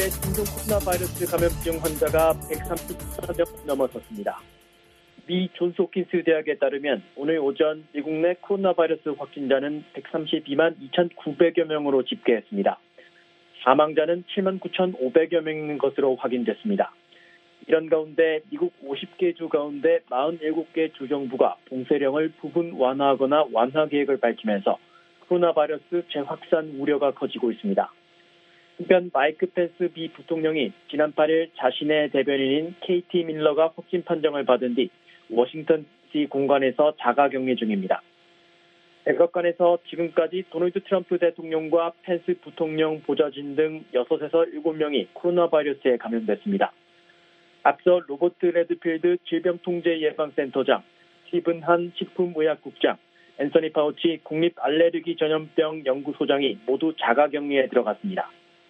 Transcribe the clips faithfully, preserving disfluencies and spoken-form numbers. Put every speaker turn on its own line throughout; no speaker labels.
미국의 신종 코로나 바이러스 감염증 환자가 백삼십사 명 넘어섰습니다. 미 존스홉킨스 대학에 따르면 오늘 오전 미국 내 코로나 바이러스 확진자는 백삼십이만 이천구백여 명으로 집계했습니다. 사망자는 칠만 구천오백여 명인 것으로 확인됐습니다. 이런 가운데 미국 오십 개 주 가운데 사십칠 개 주정부가 봉쇄령을 부분 완화하거나 완화 계획을 밝히면서 코로나 바이러스 재확산 우려가 커지고 있습니다. 한편 마이크 펜스 미 부통령이 지난 팔 일 자신의 대변인인 케이티 밀러가 확진 판정을 받은 뒤 워싱턴 디씨 공관에서 자가격리 중입니다. 백악관에서 지금까지 도널드 트럼프 대통령과 펜스 부통령 보좌진 등 여섯에서 일곱 명이 코로나 바이러스에 감염됐습니다. 앞서 로버트 레드필드 질병통제예방센터장, 스티븐 한 식품의학국장, 앤서니 파우치 국립 알레르기 전염병 연구소장이 모두 자가격리에 들어갔습니다.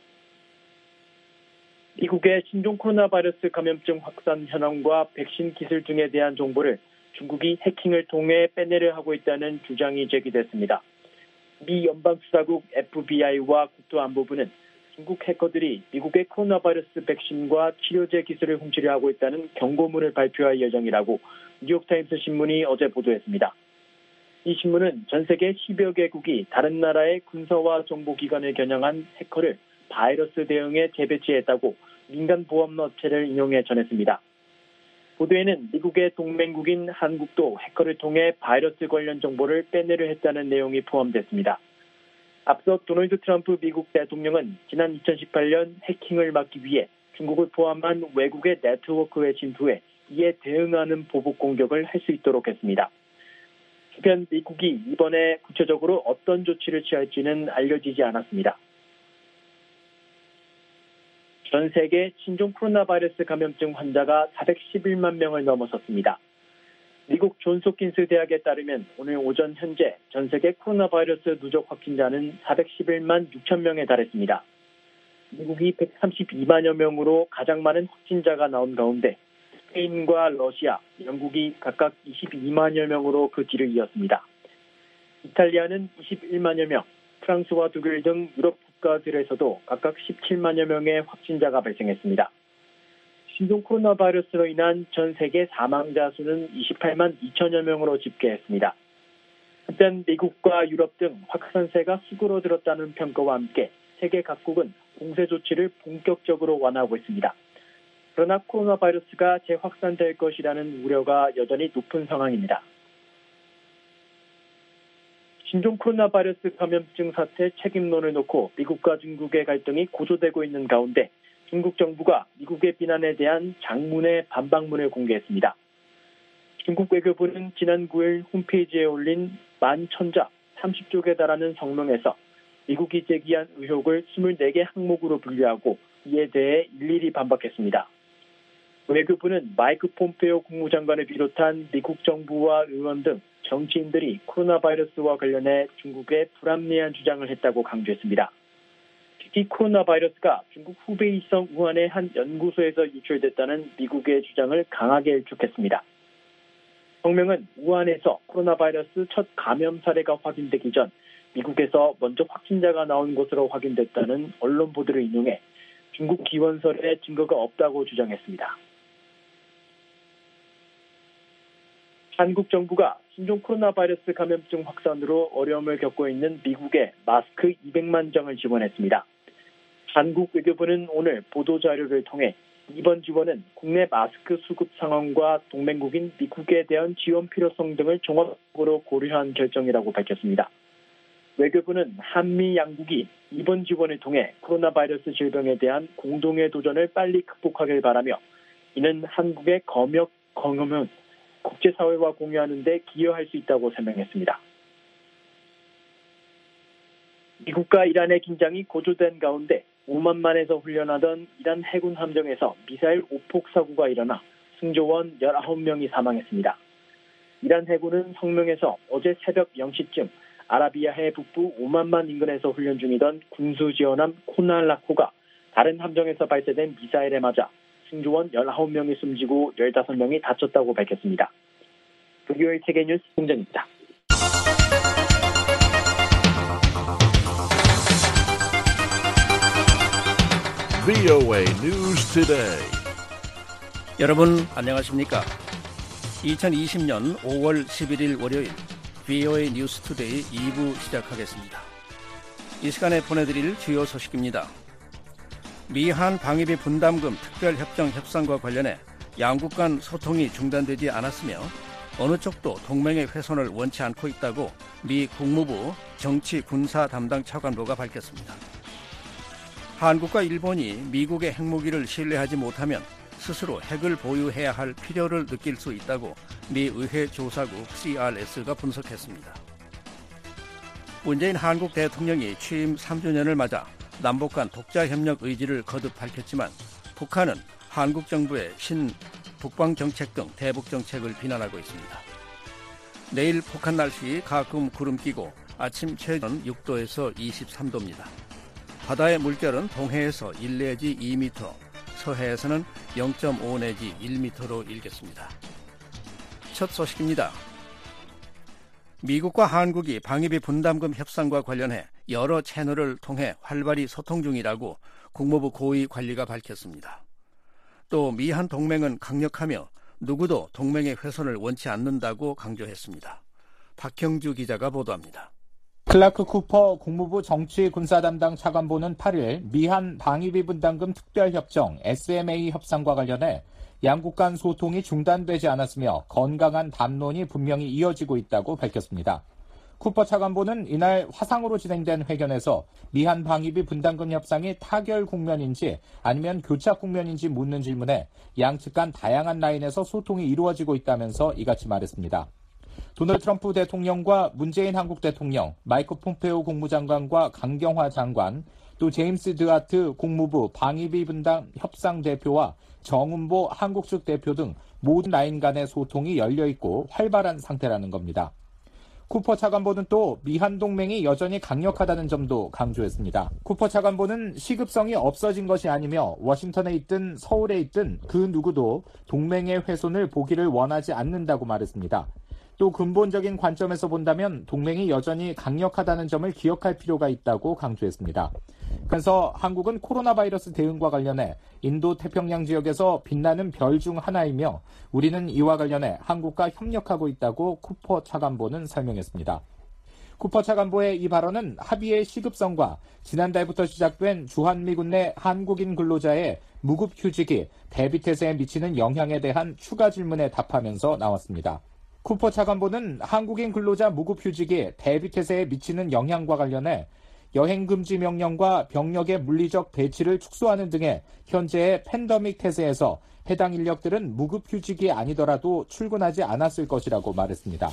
미국의 신종 코로나 바이러스 감염증 확산 현황과 백신 기술 등에 대한 정보를 중국이 해킹을 통해 빼내려 하고 있다는 주장이 제기됐습니다. 미 연방수사국 에프비아이와 국토안보부는 중국 해커들이 미국의 코로나 바이러스 백신과 치료제 기술을 훔치려 하고 있다는 경고문을 발표할 예정이라고 뉴욕타임스 신문이 어제 보도했습니다. 이 신문은 전 세계 십여 개국이 다른 나라의 군사와 정보기관을 겨냥한 해커를 바이러스 대응에 재배치했다고 민간 보험 업체를 인용해 전했습니다. 보도에는 미국의 동맹국인 한국도 해커를 통해 바이러스 관련 정보를 빼내려 했다는 내용이 포함됐습니다. 앞서 도널드 트럼프 미국 대통령은 지난 이천십팔 년 해킹을 막기 위해 중국을 포함한 외국의 네트워크에 침투해 이에 대응하는 보복 공격을 할 수 있도록 했습니다. 한편 미국이 이번에 구체적으로 어떤 조치를 취할지는 알려지지 않았습니다. 전 세계 신종 코로나 바이러스 감염증 환자가 사백십일만 명을 넘어섰습니다. 미국 존스홉킨스 대학에 따르면 오늘 오전 현재 전 세계 코로나 바이러스 누적 확진자는 사백십일만 육천 명에 달했습니다. 미국이 백삼십이만여 명으로 가장 많은 확진자가 나온 가운데 스페인과 러시아, 영국이 각각 이십이만여 명으로 그 뒤를 이었습니다. 이탈리아는 이십일만여 명, 프랑스와 독일 등 유럽 국가들에서도 각각 십칠만여 명의 확진자가 발생했습니다. 신종 코로나 바이러스로 인한 전 세계 사망자 수는 이십팔만 이천여 명으로 집계했습니다. 한편 미국과 유럽 등 확산세가 수그러들었다는 평가와 함께 세계 각국은 봉쇄 조치를 본격적으로 완화하고 있습니다. 그러나 코로나 바이러스가 재확산될 것이라는 우려가 여전히 높은 상황입니다. 신종 코로나 바이러스 감염증 사태 책임론을 놓고 미국과 중국의 갈등이 고조되고 있는 가운데 중국 정부가 미국의 비난에 대한 장문의 반박문을 공개했습니다. 중국 외교부는 지난 구 일 홈페이지에 올린 만 천자 삼십 쪽에 달하는 성명에서 미국이 제기한 의혹을 이십사 개 항목으로 분류하고 이에 대해 일일이 반박했습니다. 외교부는 마이크 폼페오 국무장관을 비롯한 미국 정부와 의원 등 정치인들이 코로나 바이러스와 관련해 중국에 불합리한 주장을 했다고 강조했습니다. 특히 코로나 바이러스가 중국 후베이성 우한의 한 연구소에서 유출됐다는 미국의 주장을 강하게 일축했습니다. 성명은 우한에서 코로나 바이러스 첫 감염 사례가 확인되기 전 미국에서 먼저 확진자가 나온 것으로 확인됐다는 언론 보도를 인용해 중국 기원설에 증거가 없다고 주장했습니다. 한국 정부가 신종 코로나 바이러스 감염증 확산으로 어려움을 겪고 있는 미국에 마스크 이백만 장을 지원했습니다. 한국 외교부는 오늘 보도자료를 통해 이번 지원은 국내 마스크 수급 상황과 동맹국인 미국에 대한 지원 필요성 등을 종합적으로 고려한 결정이라고 밝혔습니다. 외교부는 한미 양국이 이번 지원을 통해 코로나 바이러스 질병에 대한 공동의 도전을 빨리 극복하길 바라며 이는 한국의 검역 경험은 국제사회와 공유하는 데 기여할 수 있다고 설명했습니다. 미국과 이란의 긴장이 고조된 가운데 오만만에서 훈련하던 이란 해군 함정에서 미사일 오폭 사고가 일어나 승조원 열아홉 명이 사망했습니다. 이란 해군은 성명에서 어제 새벽 영 시쯤 아라비아해 북부 오만만 인근에서 훈련 중이던 군수지원함 코날라코가 다른 함정에서 발사된 미사일에 맞아 승조원 열아홉 명이 숨지고 열다섯 명이 다쳤다고 밝혔습니다. 금요일 세계뉴스 홍정입니다.
브이오에이 News Today.
여러분 안녕하십니까? 이천이십 년 오월 십일일 월요일 브이오에이 뉴스 투데이 이 부 시작하겠습니다. 이 시간에 보내드릴 주요 소식입니다. 미한 방위비 분담금 특별협정 협상과 관련해 양국 간 소통이 중단되지 않았으며 어느 쪽도 동맹의 훼손을 원치 않고 있다고 미 국무부 정치 군사 담당 차관보가 밝혔습니다. 한국과 일본이 미국의 핵무기를 신뢰하지 못하면 스스로 핵을 보유해야 할 필요를 느낄 수 있다고 미 의회 조사국 씨알에스가 분석했습니다. 문재인 한국 대통령이 취임 삼 주년을 맞아 남북 간 독자협력 의지를 거듭 밝혔지만 북한은 한국 정부의 신 북방정책 등 대북정책을 비난하고 있습니다. 내일 북한 날씨 가끔 구름 끼고 아침 최저는 육 도에서 이십삼 도입니다. 바다의 물결은 동해에서 일 내지 이 미터, 서해에서는 영 점 오 내지 일 미터로 일겠습니다. 첫 소식입니다. 미국과 한국이 방위비 분담금 협상과 관련해 여러 채널을 통해 활발히 소통 중이라고 국무부 고위 관리가 밝혔습니다. 또 미한 동맹은 강력하며 누구도 동맹의 훼손을 원치 않는다고 강조했습니다. 박형주 기자가 보도합니다.
클라크 쿠퍼 국무부 정치 군사 담당 차관보는 팔 일 미한 방위비 분담금 특별협정 에스엠에이 협상과 관련해 양국 간 소통이 중단되지 않았으며 건강한 담론이 분명히 이어지고 있다고 밝혔습니다. 쿠퍼 차관보는 이날 화상으로 진행된 회견에서 미한 방위비 분담금 협상이 타결 국면인지 아니면 교착 국면인지 묻는 질문에 양측 간 다양한 라인에서 소통이 이루어지고 있다면서 이같이 말했습니다. 도널드 트럼프 대통령과 문재인 한국 대통령, 마이크 폼페오 국무장관과 강경화 장관, 또 제임스 드하트 국무부 방위비 분담 협상 대표와 정은보 한국 측 대표 등 모든 라인 간의 소통이 열려있고 활발한 상태라는 겁니다. 쿠퍼 차관보는 또 미한 동맹이 여전히 강력하다는 점도 강조했습니다. 쿠퍼 차관보는 시급성이 없어진 것이 아니며 워싱턴에 있든 서울에 있든 그 누구도 동맹의 훼손을 보기를 원하지 않는다고 말했습니다. 또 근본적인 관점에서 본다면 동맹이 여전히 강력하다는 점을 기억할 필요가 있다고 강조했습니다. 그래서 한국은 코로나 바이러스 대응과 관련해 인도 태평양 지역에서 빛나는 별 중 하나이며 우리는 이와 관련해 한국과 협력하고 있다고 쿠퍼 차관보는 설명했습니다. 쿠퍼 차관보의 이 발언은 합의의 시급성과 지난달부터 시작된 주한미군 내 한국인 근로자의 무급휴직이 대비태세에 미치는 영향에 대한 추가 질문에 답하면서 나왔습니다. 쿠퍼 차관보는 한국인 근로자 무급휴직이 대비태세에 미치는 영향과 관련해 여행금지 명령과 병력의 물리적 배치를 축소하는 등의 현재의 팬데믹 태세에서 해당 인력들은 무급휴직이 아니더라도 출근하지 않았을 것이라고 말했습니다.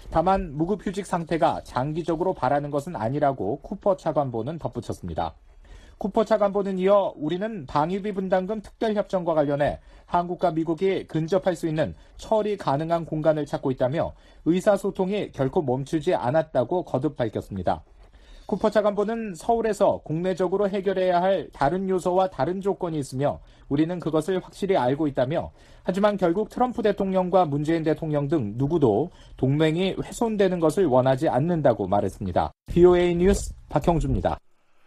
다만 무급휴직 상태가 장기적으로 바라는 것은 아니라고 쿠퍼 차관보는 덧붙였습니다. 쿠퍼 차관보는 이어 우리는 방위비 분담금 특별협정과 관련해 한국과 미국이 근접할 수 있는 처리 가능한 공간을 찾고 있다며 의사소통이 결코 멈추지 않았다고 거듭 밝혔습니다. 쿠퍼 차관보는 서울에서 국내적으로 해결해야 할 다른 요소와 다른 조건이 있으며 우리는 그것을 확실히 알고 있다며 하지만 결국 트럼프 대통령과 문재인 대통령 등 누구도 동맹이 훼손되는 것을 원하지 않는다고 말했습니다. 브이오에이 뉴스 박형주입니다.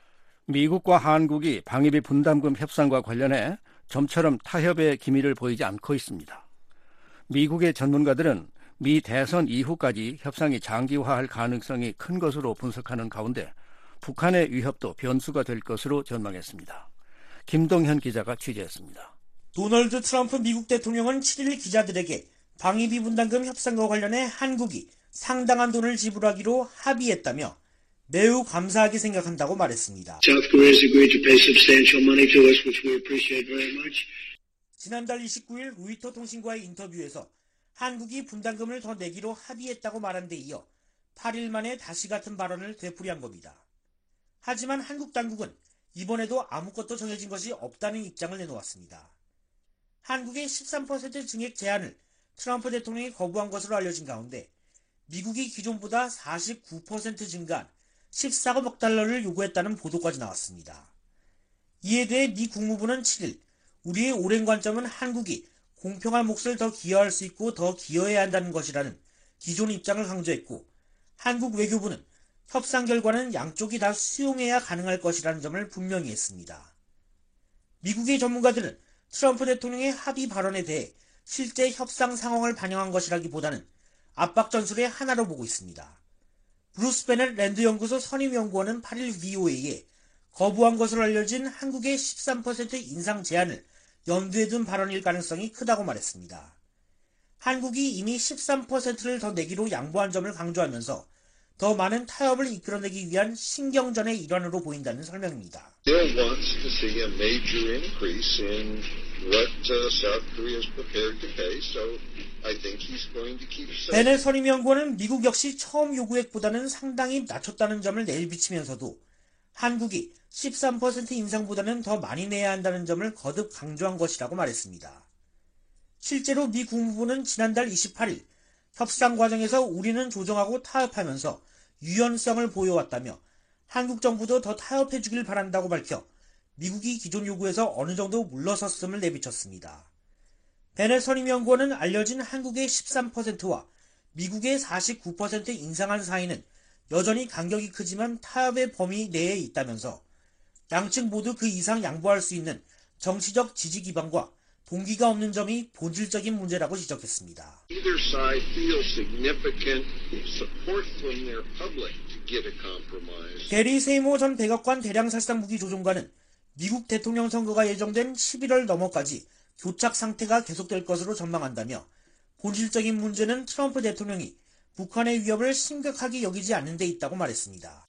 미국과 한국이 방위비 분담금 협상과 관련해 좀처럼 타협의 기미를 보이지 않고 있습니다. 미국의 전문가들은 미 대선 이후까지 협상이 장기화할 가능성이 큰 것으로 분석하는 가운데 북한의 위협도 변수가 될 것으로 전망했습니다. 김동현 기자가 취재했습니다.
도널드 트럼프 미국 대통령은 칠 일 기자들에게 방위비 분담금 협상과 관련해 한국이 상당한 돈을 지불하기로 합의했다며 매우 감사하게 생각한다고 말했습니다. 지난달 이십구일 로이터 통신과의 인터뷰에서 한국이 분담금을 더 내기로 합의했다고 말한 데 이어 팔 일 만에 다시 같은 발언을 되풀이한 겁니다. 하지만 한국 당국은 이번에도 아무것도 정해진 것이 없다는 입장을 내놓았습니다. 한국의 십삼 퍼센트 증액 제한을 트럼프 대통령이 거부한 것으로 알려진 가운데 미국이 기존보다 사십구 퍼센트 증가한 십사억억 달러를 요구했다는 보도까지 나왔습니다. 이에 대해 미 국무부는 칠 일 우리의 오랜 관점은 한국이 공평한 몫을 더 기여할 수 있고 더 기여해야 한다는 것이라는 기존 입장을 강조했고 한국 외교부는 협상 결과는 양쪽이 다 수용해야 가능할 것이라는 점을 분명히 했습니다. 미국의 전문가들은 트럼프 대통령의 합의 발언에 대해 실제 협상 상황을 반영한 것이라기보다는 압박 전술의 하나로 보고 있습니다. 브루스 베넷 랜드 연구소 선임연구원은 팔 일 브이오에이에 거부한 것으로 알려진 한국의 십삼 퍼센트 인상 제한을 염두에 둔 발언일 가능성이 크다고 말했습니다. 한국이 이미 십삼 퍼센트를 더 내기로 양보한 점을 강조하면서 더 많은 타협을 이끌어내기 위한 신경전의 일환으로 보인다는 설명입니다.
Still wants to see a major increase in what uh, South Korea is prepared to pay, so I think he's going to keep saying.
베넷 선임연구원은 미국 역시 처음 요구액보다는 상당히 낮췄다는 점을 내비치면서도 한국이 십삼 퍼센트 인상보다는 더 많이 내야 한다는 점을 거듭 강조한 것이라고 말했습니다. 실제로 미 국무부는 지난달 이십팔 일 협상 과정에서 우리는 조정하고 타협하면서 유연성을 보여왔다며 한국 정부도 더 타협해 주길 바란다고 밝혀 미국이 기존 요구에서 어느 정도 물러섰음을 내비쳤습니다. 베넷 선임연구원은 알려진 한국의 십삼 퍼센트와 미국의 사십구 퍼센트 인상한 사이는 여전히 간격이 크지만 타협의 범위 내에 있다면서 양측 모두 그 이상 양보할 수 있는 정치적 지지 기반과 동기가 없는 점이 본질적인 문제라고 지적했습니다.
Either side feels significant support from their public to get a compromise.
게리 세이모 전 백악관 대량살상무기 조종관은 미국 대통령 선거가 예정된 십일월 넘어까지 교착 상태가 계속될 것으로 전망한다며 본질적인 문제는 트럼프 대통령이 북한의 위협을 심각하게 여기지 않는 데 있다고 말했습니다.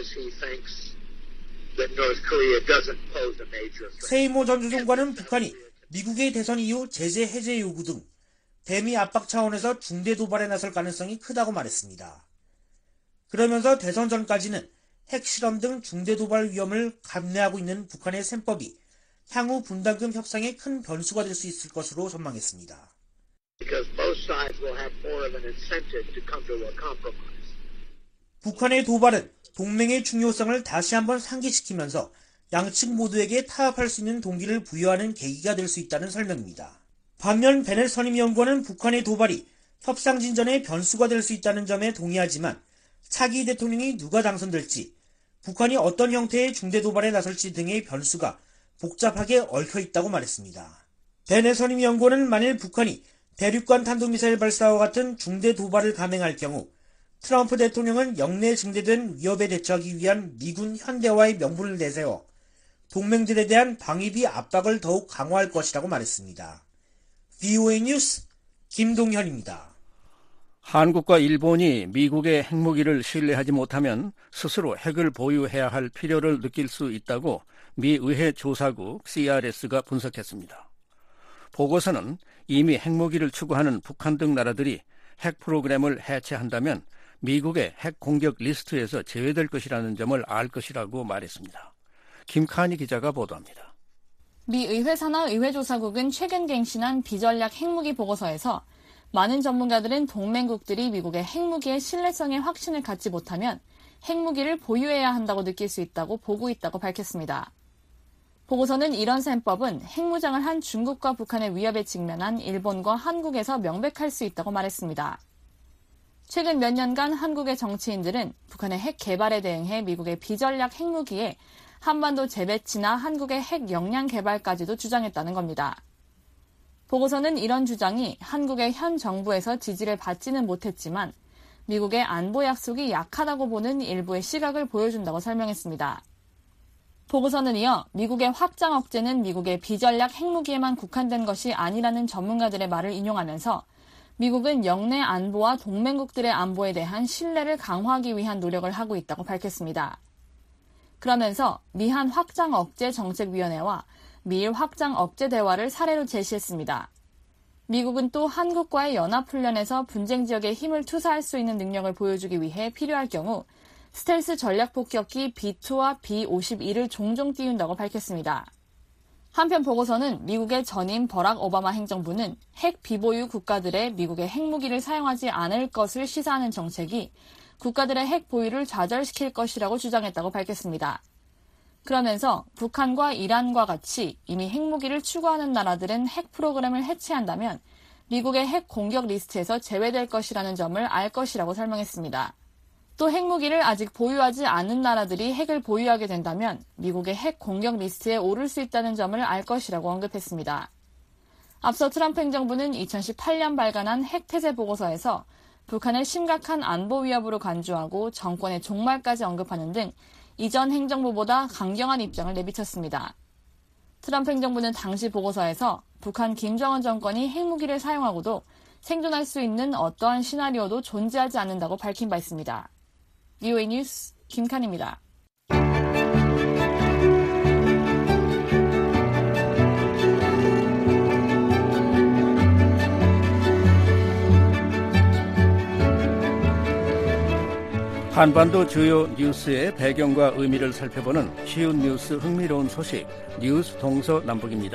세이모 전 조종관은 북한이 미국의 대선 이후 제재 해제 요구 등 대미 압박 차원에서 중대 도발에 나설 가능성이 크다고 말했습니다. 그러면서 대선 전까지는 핵실험 등 중대 도발 위험을 감내하고 있는 북한의 셈법이 향후 분담금 협상에 큰 변수가 될 수 있을 것으로 전망했습니다. 북한의 도발은 동맹의 중요성을 다시 한번 상기시키면서 양측 모두에게 타협할 수 있는 동기를 부여하는 계기가 될 수 있다는 설명입니다. 반면 베넷 선임연구원은 북한의 도발이 협상 진전의 변수가 될 수 있다는 점에 동의하지만 차기 대통령이 누가 당선될지, 북한이 어떤 형태의 중대 도발에 나설지 등의 변수가 복잡하게 얽혀 있다고 말했습니다. 베넷 선임연구원은 만일 북한이 대륙간 탄도미사일 발사와 같은 중대 도발을 감행할 경우 트럼프 대통령은 영내 증대된 위협에 대처하기 위한 미군 현대화의 명분을 내세워 동맹들에 대한 방위비 압박을 더욱 강화할 것이라고 말했습니다. 브이오에이 뉴스 김동현입니다.
한국과 일본이 미국의 핵무기를 신뢰하지 못하면 스스로 핵을 보유해야 할 필요를 느낄 수 있다고 미 의회 조사국 씨알에스가 분석했습니다. 보고서는 이미 핵무기를 추구하는 북한 등 나라들이 핵 프로그램을 해체한다면 미국의 핵 공격 리스트에서 제외될 것이라는 점을 알 것이라고 말했습니다. 김카니 기자가 보도합니다.
미 의회 산하 의회조사국은 최근 갱신한 비전략 핵무기 보고서에서 많은 전문가들은 동맹국들이 미국의 핵무기의 신뢰성에 확신을 갖지 못하면 핵무기를 보유해야 한다고 느낄 수 있다고 보고 있다고 밝혔습니다. 보고서는 이런 셈법은 핵무장을 한 중국과 북한의 위협에 직면한 일본과 한국에서 명백할 수 있다고 말했습니다. 최근 몇 년간 한국의 정치인들은 북한의 핵 개발에 대응해 미국의 비전략 핵무기에 한반도 재배치나 한국의 핵 역량 개발까지도 주장했다는 겁니다. 보고서는 이런 주장이 한국의 현 정부에서 지지를 받지는 못했지만 미국의 안보 약속이 약하다고 보는 일부의 시각을 보여준다고 설명했습니다. 보고서는 이어 미국의 확장 억제는 미국의 비전략 핵무기에만 국한된 것이 아니라는 전문가들의 말을 인용하면서 미국은 영내 안보와 동맹국들의 안보에 대한 신뢰를 강화하기 위한 노력을 하고 있다고 밝혔습니다. 그러면서 미한 확장 억제 정책위원회와 미일 확장 억제 대화를 사례로 제시했습니다. 미국은 또 한국과의 연합훈련에서 분쟁 지역에 힘을 투사할 수 있는 능력을 보여주기 위해 필요할 경우 스텔스 전략폭격기 비 투와 비 오십일을 종종 띄운다고 밝혔습니다. 한편 보고서는 미국의 전임 버락 오바마 행정부는 핵 비보유 국가들의 미국의 핵무기를 사용하지 않을 것을 시사하는 정책이 국가들의 핵 보유를 좌절시킬 것이라고 주장했다고 밝혔습니다. 그러면서 북한과 이란과 같이 이미 핵무기를 추구하는 나라들은 핵 프로그램을 해체한다면 미국의 핵 공격 리스트에서 제외될 것이라는 점을 알 것이라고 설명했습니다. 또 핵무기를 아직 보유하지 않은 나라들이 핵을 보유하게 된다면 미국의 핵 공격 리스트에 오를 수 있다는 점을 알 것이라고 언급했습니다. 앞서 트럼프 행정부는 이천십팔 년 발간한 핵폐쇄 보고서에서 북한을 심각한 안보 위협으로 간주하고 정권의 종말까지 언급하는 등 이전 행정부보다 강경한 입장을 내비쳤습니다. 트럼프 행정부는 당시 보고서에서 북한 김정은 정권이 핵무기를 사용하고도 생존할 수 있는 어떠한 시나리오도 존재하지 않는다고 밝힌 바 있습니다. 브이오에이 뉴스 김칸입니다.
한반도 주요 뉴스의 배경과 의미를 살펴보는 쉬운 뉴스 흥미로운 소식 뉴스 동서남북입니다.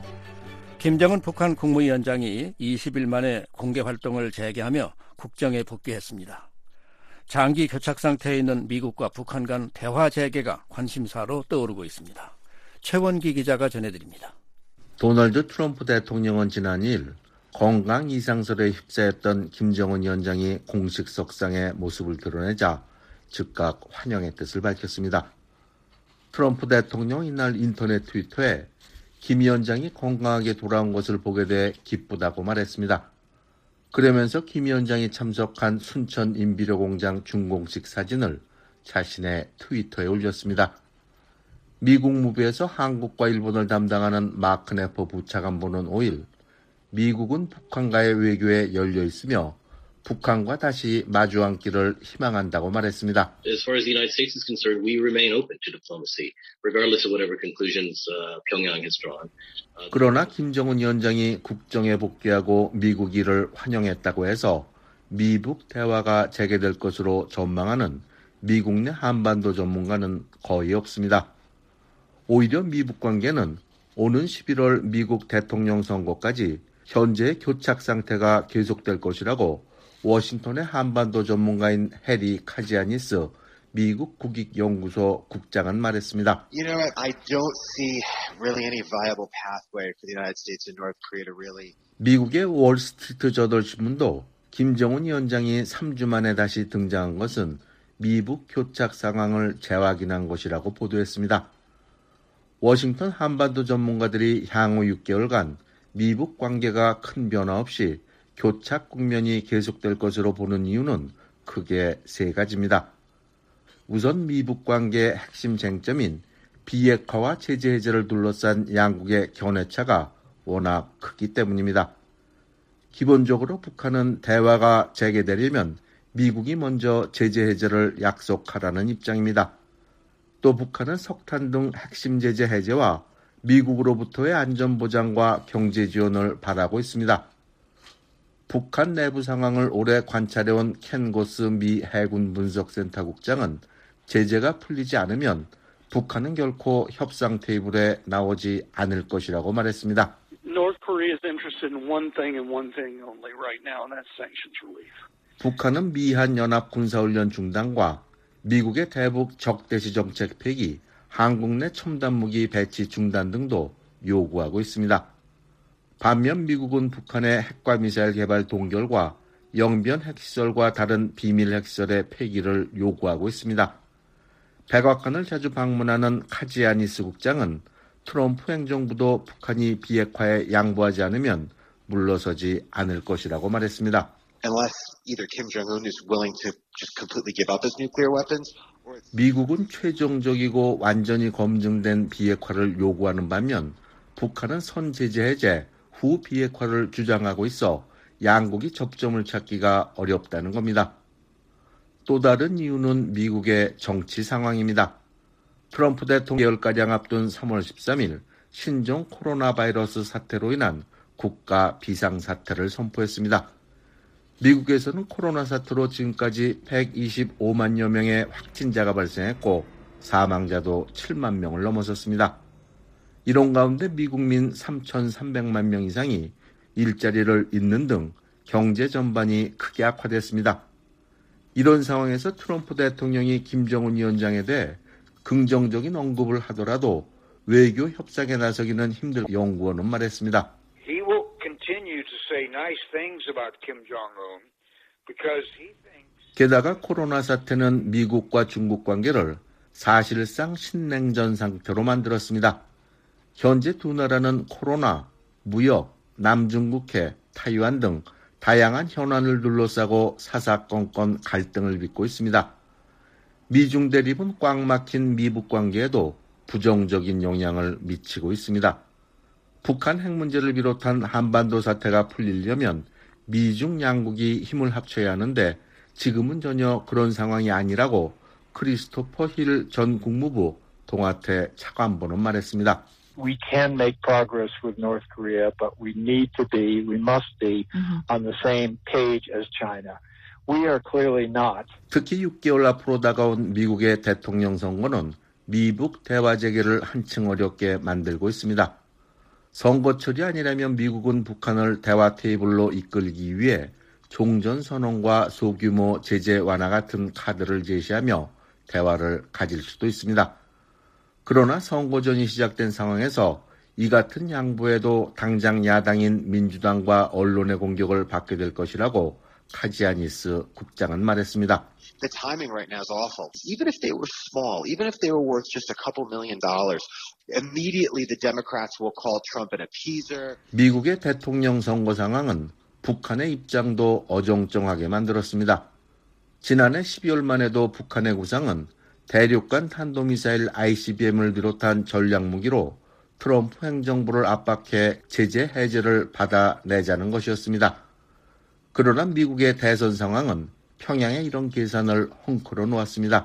김정은 북한 국무위원장이 이십 일 만에 공개 활동을 재개하며 국정에 복귀했습니다. 장기 교착 상태에 있는 미국과 북한 간 대화 재개가 관심사로 떠오르고 있습니다. 최원기 기자가 전해드립니다.
도널드 트럼프 대통령은 지난 일 건강 이상설에 휩싸였던 김정은 위원장이 공식 석상의 모습을 드러내자 즉각 환영의 뜻을 밝혔습니다. 트럼프 대통령은 이날 인터넷 트위터에 김 위원장이 건강하게 돌아온 것을 보게 돼 기쁘다고 말했습니다. 그러면서 김 위원장이 참석한 순천 인비료 공장 준공식 사진을 자신의 트위터에 올렸습니다. 미 국무부에서 한국과 일본을 담당하는 마크 네퍼 부차관보는 오 일 미국은 북한과의 외교에 열려 있으며 북한과 다시 마주 앉기를 희망한다고 말했습니다.
As far as the United States is concerned, we remain open to diplomacy, regardless of whatever conclusions uh, Pyongyang has drawn. Uh,
그러나 김정은 위원장이 국정에 복귀하고 미국 이를 환영했다고 해서 미북 대화가 재개될 것으로 전망하는 미국 내 한반도 전문가는 거의 없습니다. 오히려 미북 관계는 오는 십일월 미국 대통령 선거까지 현재의 교착 상태가 계속될 것이라고 워싱턴의 한반도 전문가인 해리 카지아니스 미국 국익연구소 국장은 말했습니다.
You know, I don't see really any viable pathway for the United States and North Korea to really.
미국의 월스트리트 저널 신문도 김정은 위원장이 삼 주 만에 다시 등장한 것은 미북 교착 상황을 재확인한 것이라고 보도했습니다. 워싱턴 한반도 전문가들이 향후 육 개월간 미북 관계가 큰 변화 없이 교착 국면이 계속될 것으로 보는 이유는 크게 세 가지입니다. 우선 미북 관계의 핵심 쟁점인 비핵화와 제재 해제를 둘러싼 양국의 견해차가 워낙 크기 때문입니다. 기본적으로 북한은 대화가 재개되려면 미국이 먼저 제재 해제를 약속하라는 입장입니다. 또 북한은 석탄 등 핵심 제재 해제와 미국으로부터의 안전보장과 경제 지원을 바라고 있습니다. 북한 내부 상황을 오래 관찰해온 켄 고스 미 해군 분석센터 국장은 제재가 풀리지 않으면 북한은 결코 협상 테이블에 나오지 않을 것이라고 말했습니다.
North Korea is interested in one thing and one thing only right now, and that's sanctions relief.
북한은 미한 연합 군사훈련 중단과 미국의 대북 적대시 정책 폐기, 한국 내 첨단 무기 배치 중단 등도 요구하고 있습니다. 반면 미국은 북한의 핵과 미사일 개발 동결과 영변 핵시설과 다른 비밀 핵시설의 폐기를 요구하고 있습니다. 백악관을 자주 방문하는 카지아니스 국장은 트럼프 행정부도 북한이 비핵화에 양보하지 않으면 물러서지 않을 것이라고 말했습니다.
Unless either Kim Jong-un is willing to just completely give up his nuclear weapons.
미국은 최종적이고 완전히 검증된 비핵화를 요구하는 반면 북한은 선제재 해제, 후 비핵화를 주장하고 있어 양국이 접점을 찾기가 어렵다는 겁니다. 또 다른 이유는 미국의 정치 상황입니다. 트럼프 대통령 개월가량 앞둔 삼월 십삼일 신종 코로나 바이러스 사태로 인한 국가 비상사태를 선포했습니다. 미국에서는 코로나 사태로 지금까지 백이십오만여 명의 확진자가 발생했고 사망자도 칠만 명을 넘어섰습니다. 이런 가운데 미국민 삼천삼백만 명 이상이 일자리를 잃는 등 경제 전반이 크게 악화됐습니다. 이런 상황에서 트럼프 대통령이 김정은 위원장에 대해 긍정적인 언급을 하더라도 외교 협상에 나서기는 힘들 연구원은 말했습니다.
He will continue to say nice things about Kim Jong-un because he thinks
게다가 코로나 사태는 미국과 중국 관계를 사실상 신냉전 상태로 만들었습니다. 현재 두 나라는 코로나, 무역, 남중국해, 타이완 등 다양한 현안을 둘러싸고 사사건건 갈등을 빚고 있습니다. 미중 대립은 꽉 막힌 미북 관계에도 부정적인 영향을 미치고 있습니다. 북한 핵 문제를 비롯한 한반도 사태가 풀리려면 미중 양국이 힘을 합쳐야 하는데 지금은 전혀 그런 상황이 아니라고 크리스토퍼 힐 전 국무부 동아태 차관보는 말했습니다.
We can make progress with North Korea, but we need to be, we must be mm-hmm. on the same page as China. We are clearly not.
특히 육 개월 앞으로 다가온 미국의 대통령 선거는 미북 대화 재개를 한층 어렵게 만들고 있습니다. 선거철이 아니라면 미국은 북한을 대화 테이블로 이끌기 위해 종전선언과 소규모 제재 완화 같은 카드를 제시하며 대화를 가질 수도 있습니다. 그러나 선거전이 시작된 상황에서 이 같은 양보에도 당장 야당인 민주당과 언론의 공격을 받게 될 것이라고 카지아니스 국장은 말했습니다.
The timing right now is awful. Even if they were small, even if they were worth just a couple million dollars, immediately the Democrats will call Trump an appeaser.
미국의 대통령 선거 상황은 북한의 입장도 어정쩡하게 만들었습니다. 지난해 십이월만 해도 북한의 구상은 대륙간 탄도미사일 아이씨비엠을 비롯한 전략무기로 트럼프 행정부를 압박해 제재 해제를 받아내자는 것이었습니다. 그러나 미국의 대선 상황은 평양에 이런 계산을 헝클어 놓았습니다.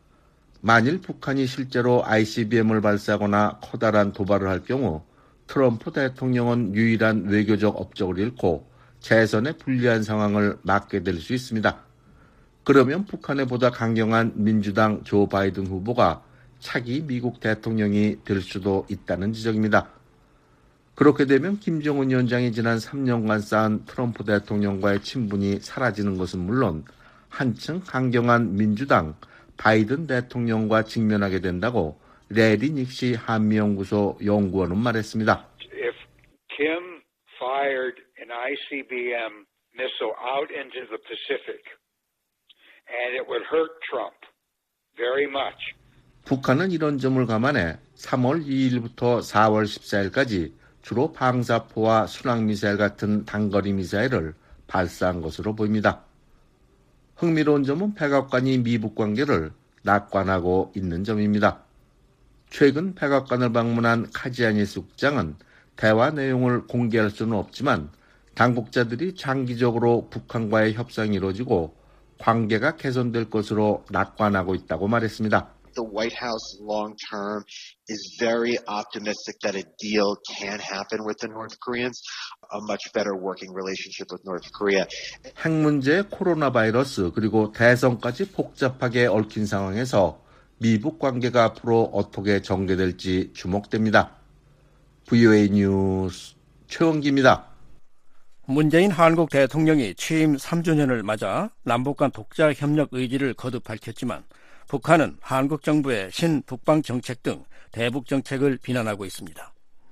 만일 북한이 실제로 아이씨비엠을 발사하거나 커다란 도발을 할 경우 트럼프 대통령은 유일한 외교적 업적을 잃고 재선에 불리한 상황을 맞게 될 수 있습니다. 그러면 북한에 보다 강경한 민주당 조 바이든 후보가 차기 미국 대통령이 될 수도 있다는 지적입니다. 그렇게 되면 김정은 위원장이 지난 삼 년간 쌓은 트럼프 대통령과의 친분이 사라지는 것은 물론 한층 강경한 민주당 바이든 대통령과 직면하게 된다고 레리 닉시 한미연구소 연구원은 말했습니다.
If Kim fired an 아이씨비엠 missile out into the Pacific, and it would hurt Trump very much.
북한은 이런 점을 감안해 삼월 이일부터 사월 십사일까지 주로 방사포와 순항미사일 같은 단거리 미사일을 발사한 것으로 보입니다. 흥미로운 점은 백악관이 미북 관계를 낙관하고 있는 점입니다. 최근 백악관을 방문한 카지아니스 국장은 대화 내용을 공개할 수는 없지만 당국자들이 장기적으로 북한과의 협상이 이루어지고 관계가 개선될 것으로 낙관하고 있다고 말했습니다.
The White House long term is very optimistic that a deal can happen with the North Koreans, a much better working relationship with North Korea.
핵 문제, 코로나 바이러스, 그리고 대선까지 복잡하게 얽힌 상황에서 미북 관계가 앞으로 어떻게 전개될지 주목됩니다. 브이오에이 뉴스 최원기입니다.
문재인 한국 대통령이 취임 삼 주년을 맞아 남북 간 독자 협력 의지를 거듭 밝혔지만 북한은 한국 정부의 신북방 정책 등 대북 정책을 비난하고 있습니다.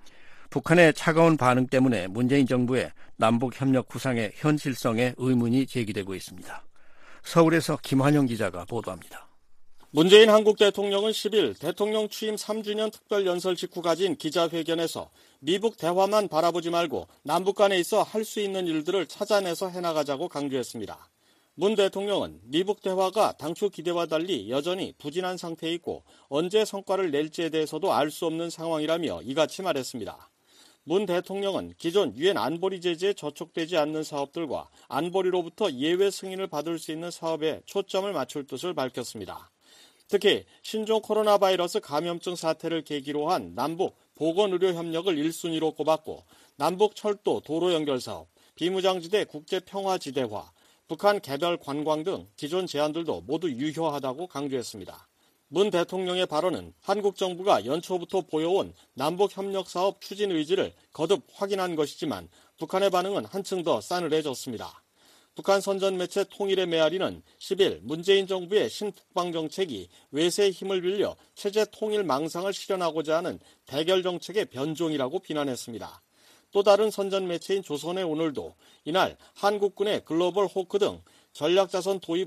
북한의 차가운 반응 때문에 문재인 정부의 남북 협력 구상의 현실성에 의문이 제기되고 있습니다. 서울에서 김환영 기자가 보도합니다.
문재인 한국 대통령은 십일 대통령 취임 삼 주년 특별연설 직후 가진 기자회견에서 미북 대화만 바라보지 말고 남북 간에 있어 할 수 있는 일들을 찾아내서 해나가자고 강조했습니다. 문 대통령은 미북 대화가 당초 기대와 달리 여전히 부진한 상태에 있고 언제 성과를 낼지에 대해서도 알 수 없는 상황이라며 이같이 말했습니다. 문 대통령은 기존 유엔 안보리 제재에 저촉되지 않는 사업들과 안보리로부터 예외 승인을 받을 수 있는 사업에 초점을 맞출 뜻을 밝혔습니다. 특히 신종 코로나 바이러스 감염증 사태를 계기로 한 남북 보건의료 협력을 일 순위로 꼽았고 남북 철도 도로 연결 사업, 비무장지대 국제평화지대화, 북한 개별 관광 등 기존 제안들도 모두 유효하다고 강조했습니다. 문 대통령의 발언은 한국 정부가 연초부터 보여온 남북 협력 사업 추진 의지를 거듭 확인한 것이지만 북한의 반응은 한층 더 싸늘해졌습니다. 북한 선전 매체 통일의 메아리는 십일 문재인 정부의 신북방 정책이 외세의 힘을 빌려 체제 통일 망상을 실현하고자 하는 대결 정책의 변종이라고 비난했습니다. 또 다른 선전 매체인 조선의 오늘도 이날 한국군의 글로벌 호크 등 전략자선 도입을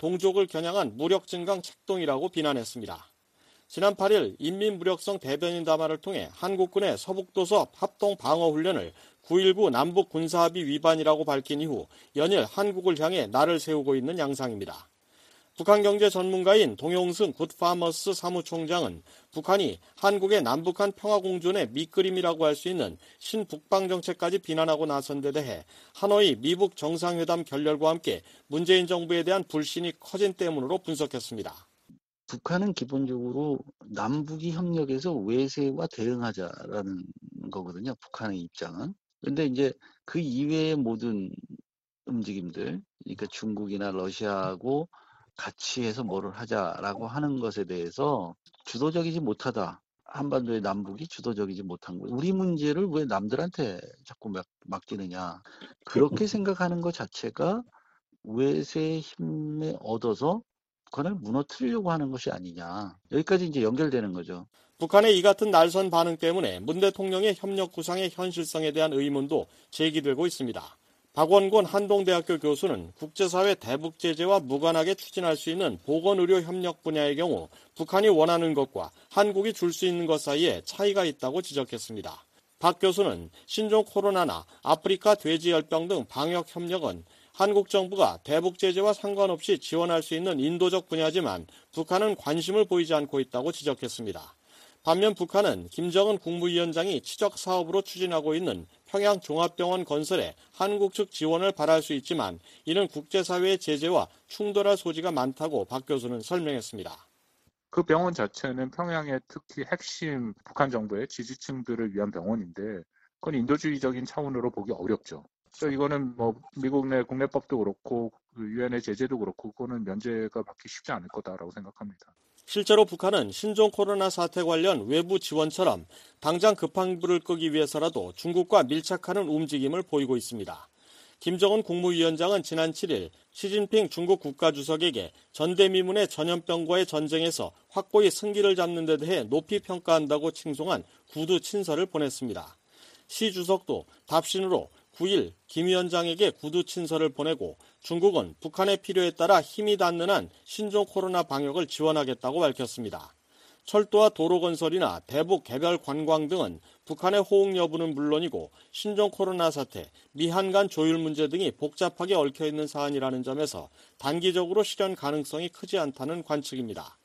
동족을 겨냥한 무력 증강 책동이라고 비난했습니다. 지난 팔 일 인민무력성 대변인 담화를 통해 한국군의 서북도서 합동방어훈련을 구일구 남북 군사합의 위반이라고 밝힌 이후 연일 한국을 향해 날을 세우고 있는 양상입니다. 북한 경제 전문가인 동용승 굿파머스 사무총장은 북한이 한국의 남북한 평화공존의 밑그림이라고 할 수 있는 신북방 정책까지 비난하고 나선 데 대해 하노이 미북 정상회담 결렬과 함께 문재인 정부에 대한 불신이 커진 때문으로 분석했습니다.
북한은 기본적으로 남북이 협력해서 외세와 대응하자라는 거거든요. 북한의 입장은. 그런데 이제 그 이외의 모든 움직임들, 그러니까 중국이나 러시아하고 같이 해서 뭐를 하자라고 하는 것에 대해서 주도적이지 못하다. 한반도의 남북이 주도적이지 못한 거. 우리 문제를 왜 남들한테 자꾸 막, 맡기느냐. 그렇게 생각하는 것 자체가 외세의 힘에 얻어서 북한을 무너뜨리려고 하는 것이 아니냐. 여기까지 이제 연결되는 거죠.
북한의 이 같은 날선 반응 때문에 문 대통령의 협력 구상의 현실성에 대한 의문도 제기되고 있습니다. 박원곤 한동대학교 교수는 국제사회 대북 제재와 무관하게 추진할 수 있는 보건의료 협력 분야의 경우 북한이 원하는 것과 한국이 줄 수 있는 것 사이에 차이가 있다고 지적했습니다. 박 교수는 신종 코로나나 아프리카 돼지열병 등 방역 협력은 한국 정부가 대북 제재와 상관없이 지원할 수 있는 인도적 분야지만 북한은 관심을 보이지 않고 있다고 지적했습니다. 반면 북한은 김정은 국무위원장이 치적 사업으로 추진하고 있는 평양 종합병원 건설에 한국 측 지원을 바랄 수 있지만 이는 국제사회의 제재와 충돌할 소지가 많다고 박 교수는 설명했습니다.
그 병원 자체는 평양의 특히 핵심 북한 정부의 지지층들을 위한 병원인데 그건 인도주의적인 차원으로 보기 어렵죠. 그래서 이거는 뭐 미국 내 국내법도 그렇고 유엔의 제재도 그렇고 그거는 면제가 받기 쉽지 않을 거다라고 생각합니다.
실제로 북한은 신종 코로나 사태 관련 외부 지원처럼 당장 급한 불을 끄기 위해서라도 중국과 밀착하는 움직임을 보이고 있습니다. 김정은 국무위원장은 지난 칠 일 시진핑 중국 국가주석에게 전대미문의 전염병과의 전쟁에서 확고히 승기를 잡는 데 대해 높이 평가한다고 칭송한 구두 친서를 보냈습니다. 시 주석도 답신으로 구 일 김 위원장에게 구두 친서를 보내고 중국은 북한의 필요에 따라 힘이 닿는 한 신종 코로나 방역을 지원하겠다고 밝혔습니다. 철도와 도로 건설이나 대북 개별 관광 등은 북한의 호응 여부는 물론이고 신종 코로나 사태, 미한 간 조율 문제 등이 복잡하게 얽혀있는 사안이라는 점에서 단기적으로 실현 가능성이 크지 않다는 관측입니다.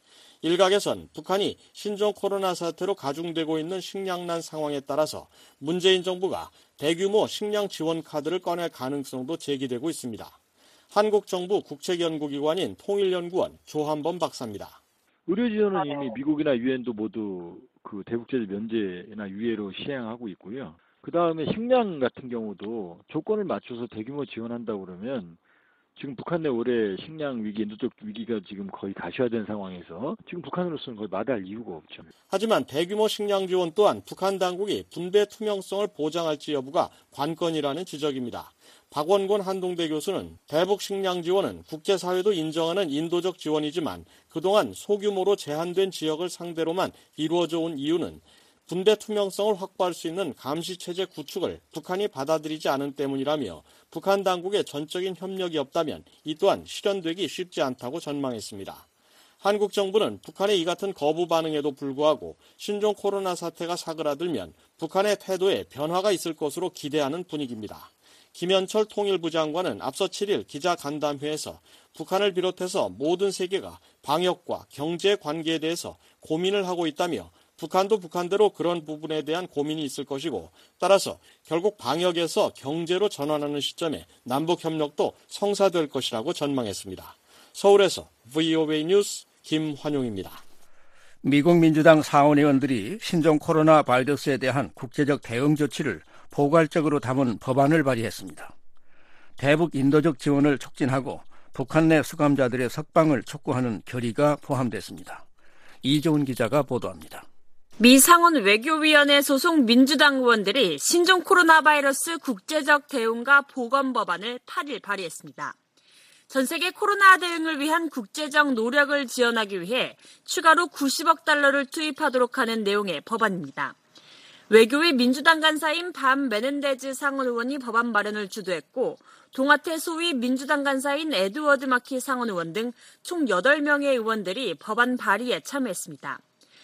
일각에선 북한이 신종 코로나 사태로 가중되고 있는 식량난 상황에 따라서 문재인 정부가 대규모 식량 지원 카드를 꺼낼 가능성도 제기되고 있습니다. 한국 정부 국책연구기관인 통일연구원 조한범 박사입니다.
의료 지원은 이미 미국이나 유엔도 모두 그 대북제재 면제나 유예로 시행하고 있고요. 그 다음에 식량 같은 경우도 조건을 맞춰서 대규모 지원한다고 그러면 지금 북한 내 올해 식량 위기, 인도적 위기가 지금 거의 가셔야된 상황에서 지금 북한으로서는 거의 마다할 이유가 없죠.
하지만 대규모 식량 지원 또한 북한 당국이 분배 투명성을 보장할지 여부가 관건이라는 지적입니다. 박원곤 한동대 교수는 대북 식량 지원은 국제사회도 인정하는 인도적 지원이지만 그동안 소규모로 제한된 지역을 상대로만 이루어져 온 이유는 분배 투명성을 확보할 수 있는 감시체제 구축을 북한이 받아들이지 않은 때문이라며 북한 당국의 전적인 협력이 없다면 이 또한 실현되기 쉽지 않다고 전망했습니다. 한국 정부는 북한의 이 같은 거부 반응에도 불구하고 신종 코로나 사태가 사그라들면 북한의 태도에 변화가 있을 것으로 기대하는 분위기입니다. 김현철 통일부 장관은 앞서 칠 일 기자간담회에서 북한을 비롯해서 모든 세계가 방역과 경제 관계에 대해서 고민을 하고 있다며 북한도 북한대로 그런 부분에 대한 고민이 있을 것이고 따라서 결국 방역에서 경제로 전환하는 시점에 남북협력도 성사될 것이라고 전망했습니다. 서울에서 브이오에이 뉴스 김환용입니다.
미국 민주당 상원의원들이 신종 코로나 바이러스에 대한 국제적 대응 조치를 포괄적으로 담은 법안을 발의했습니다. 대북 인도적 지원을 촉진하고 북한 내 수감자들의 석방을 촉구하는 결의가 포함됐습니다. 이종훈 기자가 보도합니다.
미 상원 외교위원회 소속 민주당 의원들이 신종 코로나 바이러스 국제적 대응과 보건 법안을 팔 일 발의했습니다. 전 세계 코로나 대응을 위한 국제적 노력을 지원하기 위해 추가로 구십억 달러를 투입하도록 하는 내용의 법안입니다. 외교위 민주당 간사인 밤 메넨데즈 상원 의원이 법안 마련을 주도했고 동아태 소위 민주당 간사인 에드워드 마키 상원 의원 등 총 여덟 명의 의원들이 법안 발의에 참여했습니다.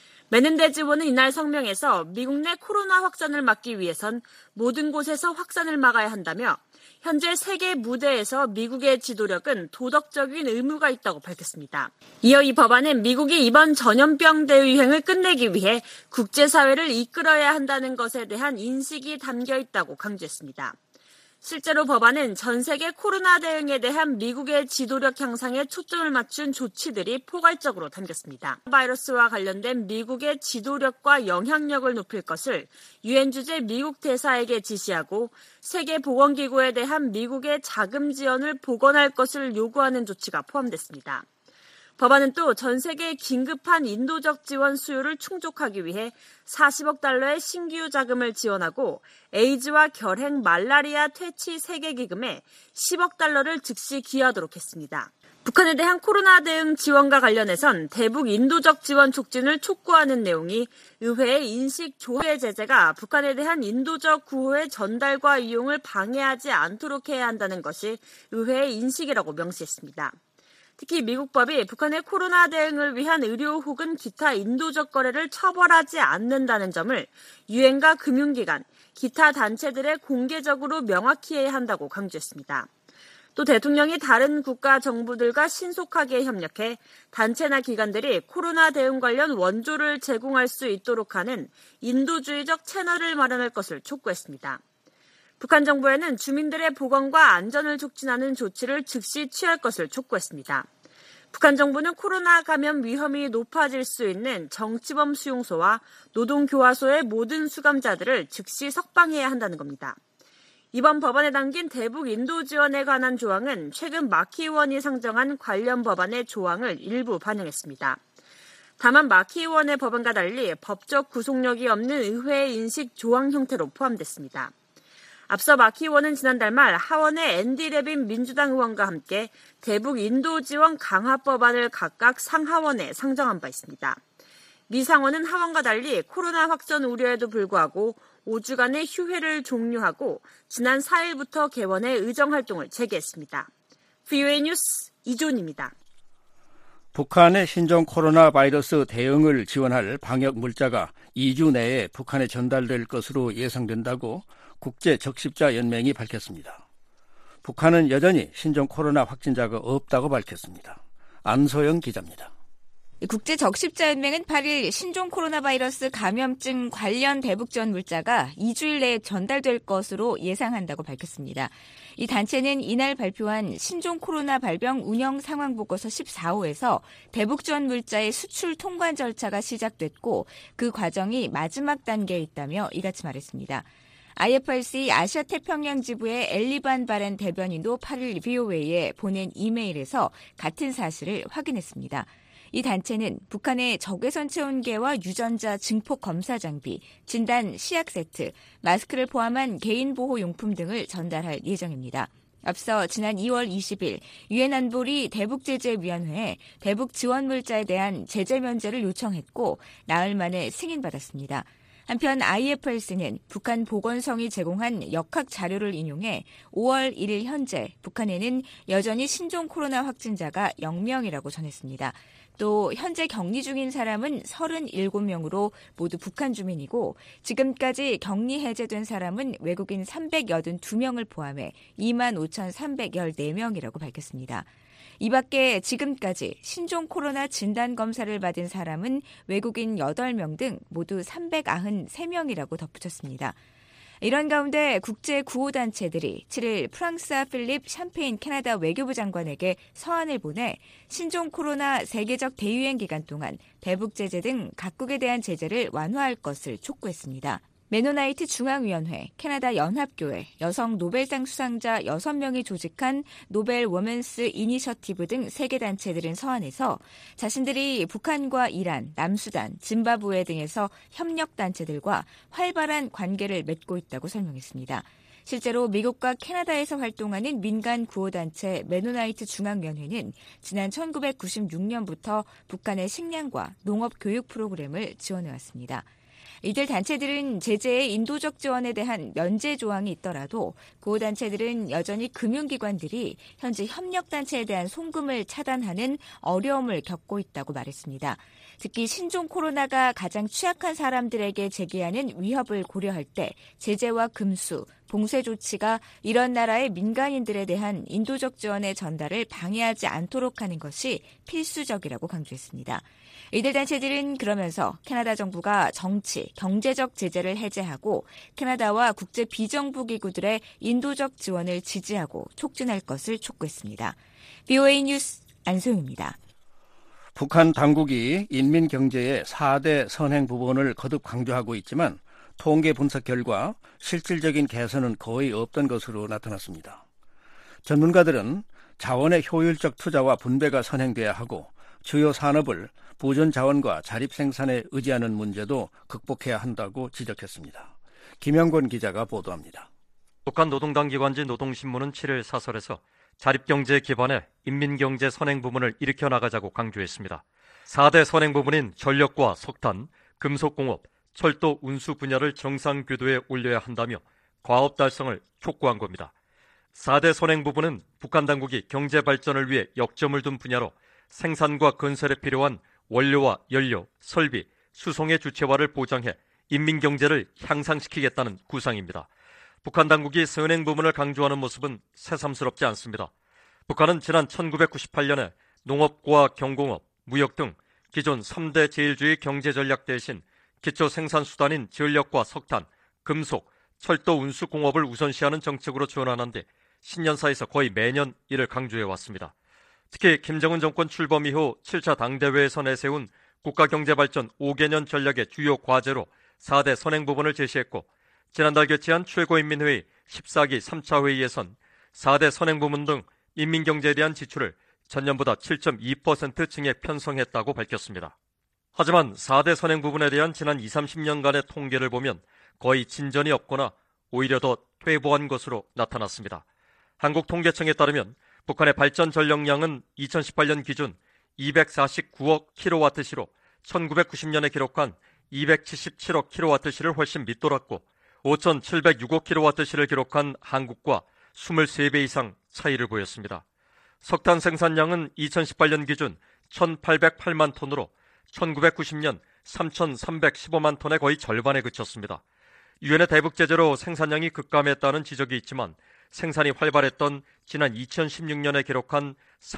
메넨데즈 의원은 이날 성명에서 미국 내 코로나 확산을 막기 위해선 모든 곳에서 확산을 막아야 한다며 현재 세계 무대에서 미국의 지도력은 도덕적인 의무가 있다고 밝혔습니다. 이어 이 법안은 미국이 이번 전염병 대유행을 끝내기 위해 국제사회를 이끌어야 한다는 것에 대한 인식이 담겨 있다고 강조했습니다. 실제로 법안은 전 세계 코로나 대응에 대한 미국의 지도력 향상에 초점을 맞춘 조치들이 포괄적으로 담겼습니다. 바이러스와 관련된 미국의 지도력과 영향력을 높일 것을 유엔 주재 미국 대사에게 지시하고 세계보건기구에 대한 미국의 자금 지원을 복원할 것을 요구하는 조치가 포함됐습니다. 법안은 또 전 세계의 긴급한 인도적 지원 수요를 충족하기 위해 사십억 달러의 신규 자금을 지원하고 에이즈와 결핵, 말라리아 퇴치 세계기금에 십억 달러를 즉시 기여하도록 했습니다. 북한에 대한 코로나 대응 지원과 관련해선 대북 인도적 지원 촉진을 촉구하는 내용이 의회의 인식 조회 제재가 북한에 대한 인도적 구호의 전달과 이용을 방해하지 않도록 해야 한다는 것이 의회의 인식이라고 명시했습니다. 특히 미국 법이 북한의 코로나 대응을 위한 의료 혹은 기타 인도적 거래를 처벌하지 않는다는 점을 유엔과 금융기관, 기타 단체들에 공개적으로 명확히 해야 한다고 강조했습니다. 또 대통령이 다른 국가 정부들과 신속하게 협력해 단체나 기관들이 코로나 대응 관련 원조를 제공할 수 있도록 하는 인도주의적 채널을 마련할 것을 촉구했습니다. 북한 정부에는 주민들의 보건과 안전을 촉진하는 조치를 즉시 취할 것을 촉구했습니다. 북한 정부는 코로나 감염 위험이 높아질 수 있는 정치범 수용소와 노동교화소의 모든 수감자들을 즉시 석방해야 한다는 겁니다. 이번 법안에 담긴 대북 인도 지원에 관한 조항은 최근 마키 의원이 상정한 관련 법안의 조항을 일부 반영했습니다. 다만 마키 의원의 법안과 달리 법적 구속력이 없는 의회의 인식 조항 형태로 포함됐습니다. 앞서 마키 의원은 지난달 말 하원의 앤디 레빈 민주당 의원과 함께 대북 인도 지원 강화 법안을 각각 상하원에 상정한 바 있습니다. 미 상원은 하원과 달리 코로나 확산 우려에도 불구하고 오 주간의 휴회를 종료하고 지난 사 일부터 개원해 의정활동을 재개했습니다. 브이오에이 뉴스 이존입니다.
북한의 신종 코로나 바이러스 대응을 지원할 방역 물자가 이 주 내에 북한에 전달될 것으로 예상된다고 국제적십자연맹이 밝혔습니다. 북한은 여전히 신종 코로나 확진자가 없다고 밝혔습니다. 안소영 기자입니다.
국제적십자연맹은 팔 일 신종 코로나 바이러스 감염증 관련 대북지원 물자가 이 주일 내에 전달될 것으로 예상한다고 밝혔습니다. 이 단체는 이날 발표한 신종 코로나 발병 운영 상황 보고서 십사 호에서 대북지원 물자의 수출 통관 절차가 시작됐고 그 과정이 마지막 단계에 있다며 이같이 말했습니다. 아이에프알씨 아시아 태평양 지부의 엘리반 바렌 대변인도 팔 일 브이오에이에 보낸 이메일에서 같은 사실을 확인했습니다. 이 단체는 북한의 적외선 체온계와 유전자 증폭 검사 장비, 진단 시약 세트, 마스크를 포함한 개인 보호 용품 등을 전달할 예정입니다. 앞서 지난 이월 이십일 유엔 안보리 대북제재위원회에 대북 지원 물자에 대한 제재 면제를 요청했고 나흘 만에 승인받았습니다. 한편 아이에프알씨는 북한 보건성이 제공한 역학 자료를 인용해 오월 일일 현재 북한에는 여전히 신종 코로나 확진자가 영 명이라고 전했습니다. 또 현재 격리 중인 사람은 서른일곱 명으로 모두 북한 주민이고 지금까지 격리 해제된 사람은 외국인 삼백팔십이 명을 포함해 이만 오천삼백십사 명이라고 밝혔습니다. 이 밖에 지금까지 신종 코로나 진단검사를 받은 사람은 외국인 여덟 명 등 모두 삼백구십삼 명이라고 덧붙였습니다. 이런 가운데 국제구호단체들이 칠 일 프랑스와 필립 샴페인 캐나다 외교부 장관에게 서한을 보내 신종 코로나 세계적 대유행 기간 동안 대북 제재 등 각국에 대한 제재를 완화할 것을 촉구했습니다. 메노나이트 중앙위원회, 캐나다 연합교회, 여성 노벨상 수상자 여섯 명이 조직한 노벨 워먼스 이니셔티브 등 세 개 단체들은 서한에서 자신들이 북한과 이란, 남수단, 짐바브웨 등에서 협력단체들과 활발한 관계를 맺고 있다고 설명했습니다. 실제로 미국과 캐나다에서 활동하는 민간 구호단체 메노나이트 중앙위원회는 지난 천구백구십육 년부터 북한의 식량과 농업 교육 프로그램을 지원해왔습니다. 이들 단체들은 제재의 인도적 지원에 대한 면제 조항이 있더라도 구호단체들은 여전히 금융기관들이 현재 협력단체에 대한 송금을 차단하는 어려움을 겪고 있다고 말했습니다. 특히 신종 코로나가 가장 취약한 사람들에게 제기하는 위협을 고려할 때 제재와 금수, 봉쇄 조치가 이런 나라의 민간인들에 대한 인도적 지원의 전달을 방해하지 않도록 하는 것이 필수적이라고 강조했습니다. 이들 단체들은 그러면서 캐나다 정부가 정치, 경제적 제재를 해제하고 캐나다와 국제 비정부 기구들의 인도적 지원을 지지하고 촉진할 것을 촉구했습니다. 비오에이 뉴스 안소영입니다.
북한 당국이 인민 경제의 사 대 선행 부분을 거듭 강조하고 있지만 통계 분석 결과 실질적인 개선은 거의 없던 것으로 나타났습니다. 전문가들은 자원의 효율적 투자와 분배가 선행돼야 하고 주요 산업을 보존 자원과 자립 생산에 의지하는 문제도 극복해야 한다고 지적했습니다. 김영권 기자가 보도합니다.
북한 노동당 기관지 노동신문은 칠일 사설에서 자립경제 기반의 인민경제 선행 부문을 일으켜 나가자고 강조했습니다. 사 대 선행 부문인 전력과 석탄, 금속공업, 철도 운수 분야를 정상 궤도에 올려야 한다며 과업 달성을 촉구한 겁니다. 사 대 선행 부문은 북한 당국이 경제 발전을 위해 역점을 둔 분야로 생산과 건설에 필요한 원료와 연료, 설비, 수송의 주체화를 보장해 인민경제를 향상시키겠다는 구상입니다. 북한 당국이 선행 부문을 강조하는 모습은 새삼스럽지 않습니다. 북한은 지난 천구백구십팔 년에 농업과 경공업, 무역 등 기존 삼 대 제일주의 경제전략 대신 기초 생산수단인 전력과 석탄, 금속, 철도 운수 공업을 우선시하는 정책으로 전환한 뒤 신년사에서 거의 매년 이를 강조해왔습니다. 특히 김정은 정권 출범 이후 칠 차 당대회에서 내세운 국가경제발전 오 개년 전략의 주요 과제로 사 대 선행 부분을 제시했고 지난달 개최한 최고인민회의 십사 기 삼 차 회의에선 사 대 선행 부문 등 인민경제에 대한 지출을 전년보다 칠 점 이 퍼센트 증액 편성했다고 밝혔습니다. 하지만 사 대 선행 부분에 대한 지난 이삼십 년간의 통계를 보면 거의 진전이 없거나 오히려 더 퇴보한 것으로 나타났습니다. 한국통계청에 따르면 북한의 발전 전력량은 이천십팔 년 기준 이백사십구억 킬로와트시로 천구백구십 년에 기록한 이백칠십칠억 킬로와트시를 훨씬 밑돌았고 오천칠백육억 킬로와트시를 기록한 한국과 이십삼 배 이상 차이를 보였습니다. 석탄 생산량은 이천십팔 년 기준 천팔백팔만 톤으로 천구백구십 년 삼천삼백십오만 톤의 거의 절반에 그쳤습니다. 유엔의 대북 제재로 생산량이 급감했다는 지적이 있지만 생산이 활발했던 지난 이천십육 년에 기록한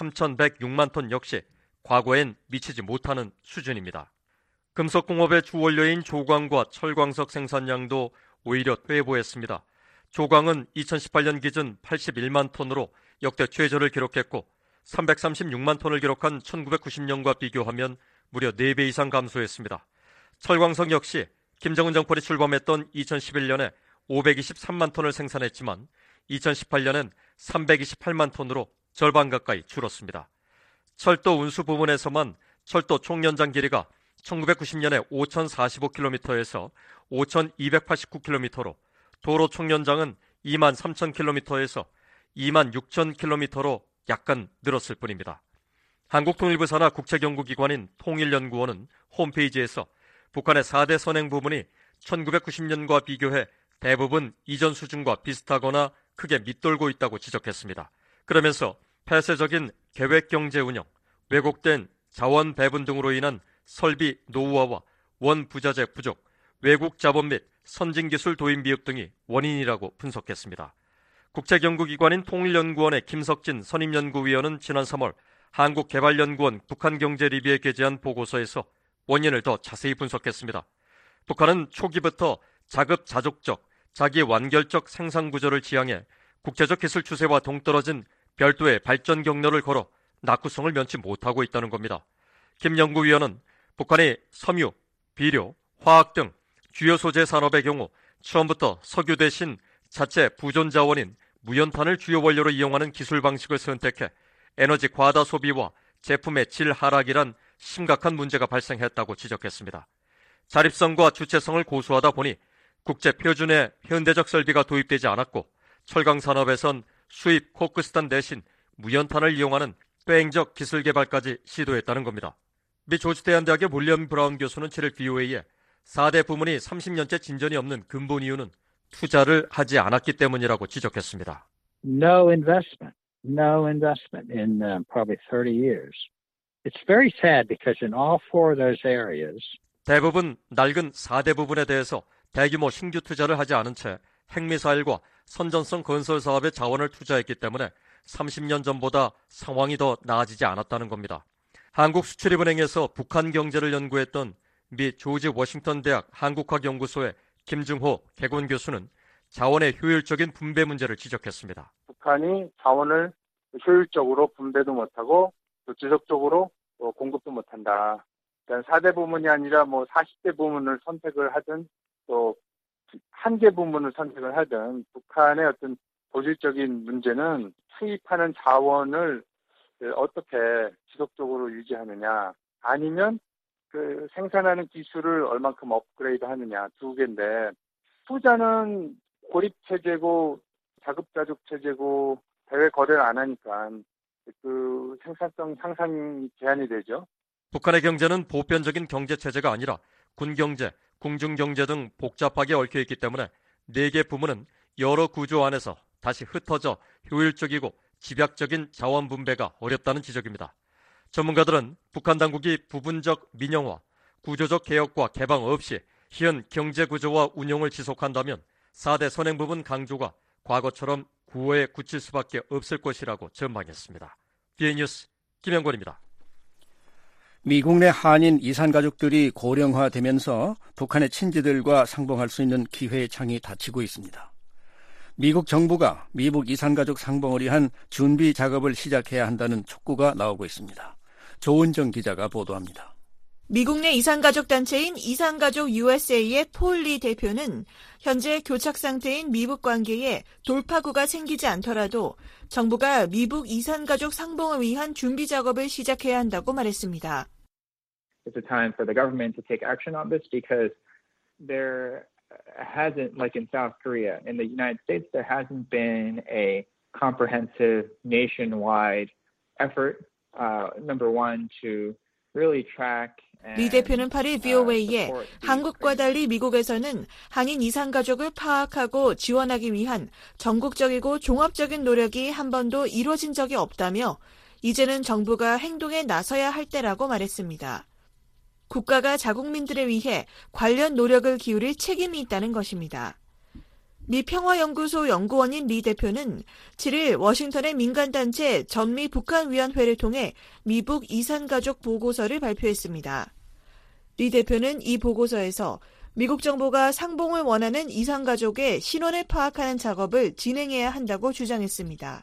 삼천백육만 톤 역시 과거엔 미치지 못하는 수준입니다. 금속공업의 주원료인 조광과 철광석 생산량도 오히려 퇴보했습니다. 조광은 이천십팔 년 기준 팔십일만 톤으로 역대 최저를 기록했고 삼백삼십육만 톤을 기록한 천구백구십 년과 비교하면 무려 네 배 이상 감소했습니다. 철광석 역시 김정은 정권이 출범했던 이천십일 년에 오백이십삼만 톤을 생산했지만 이천십팔 년엔 삼백이십팔만 톤으로 절반 가까이 줄었습니다. 철도 운수 부문에서만 철도 총 연장 길이가 천구백구십 년에 오천사십오 킬로미터에서 오천이백팔십구 킬로미터로 도로 총 연장은 이만 삼천 킬로미터에서 이만 육천 킬로미터로 약간 늘었을 뿐입니다. 한국통일부 산하 국책연구기관인 통일연구원은 홈페이지에서 북한의 사 대 선행 부문이 천구백구십 년과 비교해 대부분 이전 수준과 비슷하거나 크게 밑돌고 있다고 지적했습니다. 그러면서 폐쇄적인 계획경제 운영, 왜곡된 자원 배분 등으로 인한 설비 노후화와 원부자재 부족, 외국 자본 및 선진기술 도입 미흡 등이 원인이라고 분석했습니다. 국책연구기관인 통일연구원의 김석진 선임연구위원은 지난 삼월 한국개발연구원 북한경제리뷰에 게재한 보고서에서 원인을 더 자세히 분석했습니다. 북한은 초기부터 자급자족적, 자기 완결적 생산구조를 지향해 국제적 기술 추세와 동떨어진 별도의 발전 경로를 걸어 낙후성을 면치 못하고 있다는 겁니다. 김 연구위원은 북한이 섬유, 비료, 화학 등 주요 소재 산업의 경우 처음부터 석유 대신 자체 부존 자원인 무연탄을 주요 원료로 이용하는 기술 방식을 선택해 에너지 과다 소비와 제품의 질 하락이란 심각한 문제가 발생했다고 지적했습니다. 자립성과 주체성을 고수하다 보니 국제 표준의 현대적 설비가 도입되지 않았고 철강 산업에선 수입 코크스탄 대신 무연탄을 이용하는 퇴행적 기술 개발까지 시도했다는 겁니다. 미 조지대한대학의 몰리엄 브라운 교수는 칠일 비오에이에 사 대 부문이 삼십 년째 진전이 없는 근본 이유는 투자를 하지 않았기 때문이라고 지적했습니다.
No investment, no investment in uh, probably thirty years. It's very sad because in all four of those areas,
대부분 낡은 사 대 부분에 대해서 대규모 신규 투자를 하지 않은 채 핵미사일과 선전성 건설 사업에 자원을 투자했기 때문에 삼십 년 전보다 상황이 더 나아지지 않았다는 겁니다. 한국수출입은행에서 북한 경제를 연구했던 미 조지 워싱턴 대학 한국학연구소의 김중호 개건 교수는 자원의 효율적인 분배 문제를 지적했습니다.
북한이 자원을 효율적으로 분배도 못하고 또 지속적으로 공급도 못한다. 그러니까 사 대 부문이 아니라 뭐 사십 대 부문을 선택을 하든 또 한 개 부문을 선택을 하든 북한의 어떤 본질적인 문제는 투입하는 자원을 어떻게 지속적으로 유지하느냐 아니면 그 생산하는 기술을 얼만큼 업그레이드 하느냐 두 개인데 투자는 고립 체제고 자급자족 체제고 대외 거래를 안 하니까 그 생산성 향상이 제한이 되죠.
북한의 경제는 보편적인 경제 체제가 아니라 군경제, 궁중경제 등 복잡하게 얽혀있기 때문에 네 개 부문은 여러 구조 안에서 다시 흩어져 효율적이고 집약적인 자원 분배가 어렵다는 지적입니다. 전문가들은 북한 당국이 부분적 민영화, 구조적 개혁과 개방 없이 현 경제 구조와 운용을 지속한다면 사 대 선행 부분 강조가 과거처럼 구호에 굳힐 수밖에 없을 것이라고 전망했습니다. 비에이 뉴스 김영권입니다.
미국 내 한인 이산 가족들이 고령화되면서 북한의 친지들과 상봉할 수 있는 기회의 창이 닫히고 있습니다. 미국 정부가 미국 이산가족 상봉을 위한 준비 작업을 시작해야 한다는 촉구가 나오고 있습니다. 조은정 기자가 보도합니다.
미국 내 이산가족 단체인 이산가족 유에스에이의 폴 리 대표는 현재 교착 상태인 미북 관계에 돌파구가 생기지 않더라도 정부가 미북 이산가족 상봉을 위한 준비 작업을 시작해야 한다고 말했습니다.
It's a time for the government to take action on this because there hasn't, like in South Korea, in the United States, there hasn't been a comprehensive nationwide effort, uh, number one, to really track
리 대표는 팔 일 브이오에이에 한국과 달리 미국에서는 한인 이산가족을 파악하고 지원하기 위한 전국적이고 종합적인 노력이 한 번도 이루어진 적이 없다며 이제는 정부가 행동에 나서야 할 때라고 말했습니다. 국가가 자국민들에 위해 관련 노력을 기울일 책임이 있다는 것입니다. 미 평화연구소 연구원인 리 대표는 칠 일 워싱턴의 민간단체 전미 북한위원회를 통해 미북 이산가족 보고서를 발표했습니다. 리 대표는 이 보고서에서 미국 정부가 상봉을 원하는 이산가족의 신원을 파악하는 작업을 진행해야 한다고 주장했습니다.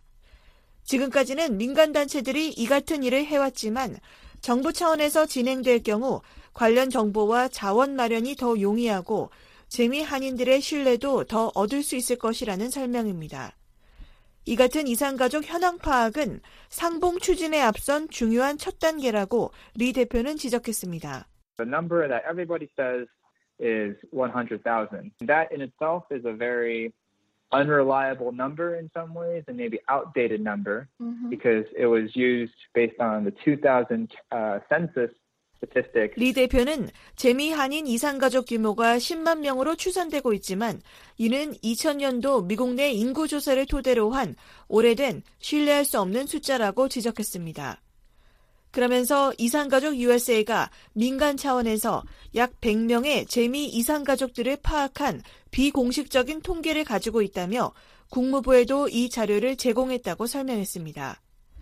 지금까지는 민간단체들이 이 같은 일을 해왔지만 정부 차원에서 진행될 경우 관련 정보와 자원 마련이 더 용이하고 재미 한인들의 신뢰도 더 얻을 수 있을 것이라는 설명입니다. 이 같은 이산가족 현황 파악은 상봉 추진에 앞선 중요한 첫 단계라고 리 대표는 지적했습니다.
The number that everybody says is one hundred thousand. That in itself is a very unreliable number in some ways and maybe outdated number mm-hmm. because it was used based on the two thousand uh, census statistics.
리 대표는 재미 한인 이산가족 규모가 십만 명으로 추산되고 있지만 이는 이천 년도 미국 내 인구 조사를 토대로 한 오래된 신뢰할 수 없는 숫자라고 지적했습니다. 그러면서 이산가족 유에스에이가 민간 차원에서 약 백 명의 재미 이산가족들을 파악한 비공식적인 통계를 가지고 있다며 국무부에도 이 자료를 제공했다고 설명했습니다.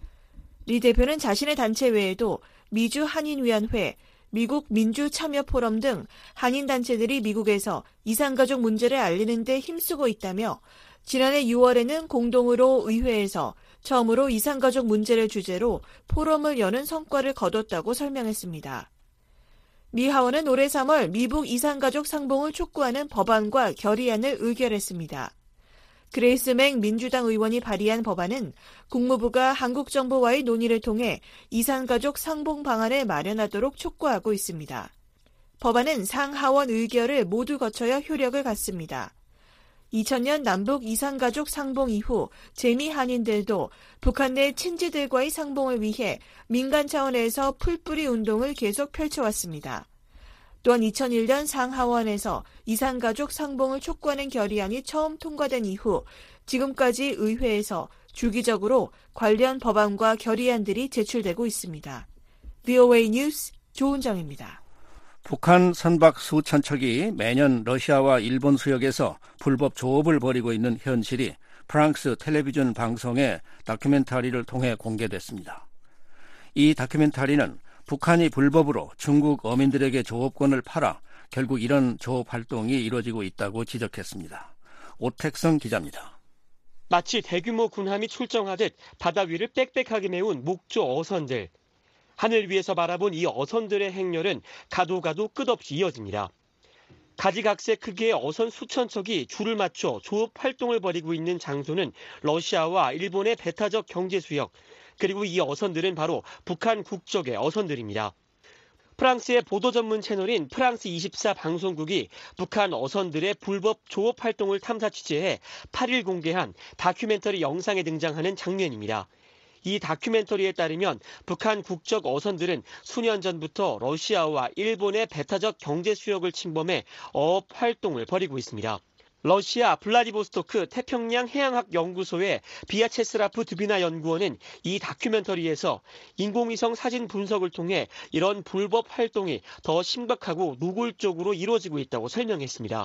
리 대표는 자신의 단체 외에도 미주 한인위원회, 미국 민주참여포럼 등 한인단체들이 미국에서 이산가족 문제를 알리는 데 힘쓰고 있다며 지난해 유월에는 공동으로 의회에서 처음으로 이산가족 문제를 주제로 포럼을 여는 성과를 거뒀다고 설명했습니다. 미 하원은 올해 삼월 미북 이산가족 상봉을 촉구하는 법안과 결의안을 의결했습니다. 그레이스 맥 민주당 의원이 발의한 법안은 국무부가 한국 정부와의 논의를 통해 이산가족 상봉 방안을 마련하도록 촉구하고 있습니다. 법안은 상하원 의결을 모두 거쳐야 효력을 갖습니다. 이천 년 남북 이산가족 상봉 이후 재미 한인들도 북한 내 친지들과의 상봉을 위해 민간 차원에서 풀뿌리 운동을 계속 펼쳐왔습니다. 또한 이천일 년 상하원에서 이산가족 상봉을 촉구하는 결의안이 처음 통과된 이후 지금까지 의회에서 주기적으로 관련 법안과 결의안들이 제출되고 있습니다. 브이오에이 뉴스 조은정입니다.
북한 선박 수천 척이 매년 러시아와 일본 수역에서 불법 조업을 벌이고 있는 현실이 프랑스 텔레비전 방송의 다큐멘터리를 통해 공개됐습니다. 이 다큐멘터리는 북한이 불법으로 중국 어민들에게 조업권을 팔아 결국 이런 조업 활동이 이루어지고 있다고 지적했습니다. 오택성 기자입니다.
마치 대규모 군함이 출정하듯 바다 위를 빽빽하게 메운 목조 어선들. 하늘 위에서 바라본 이 어선들의 행렬은 가도 가도 끝없이 이어집니다. 가지각색 크기의 어선 수천 척이 줄을 맞춰 조업 활동을 벌이고 있는 장소는 러시아와 일본의 배타적 경제수역, 그리고 이 어선들은 바로 북한 국적의 어선들입니다. 프랑스의 보도 전문 채널인 프랑스 이십사 방송국이 북한 어선들의 불법 조업 활동을 탐사 취재해 팔 일 공개한 다큐멘터리 영상에 등장하는 장면입니다. 이 다큐멘터리에 따르면 북한 국적 어선들은 수년 전부터 러시아와 일본의 배타적 경제 수역을 침범해 어업 활동을 벌이고 있습니다. 러시아 블라디보스토크 태평양 해양학 연구소의 비아체스라프 드비나 연구원은 이 다큐멘터리에서 인공위성 사진 분석을 통해 이런 불법 활동이 더 심각하고 노골적으로 이루어지고 있다고 설명했습니다.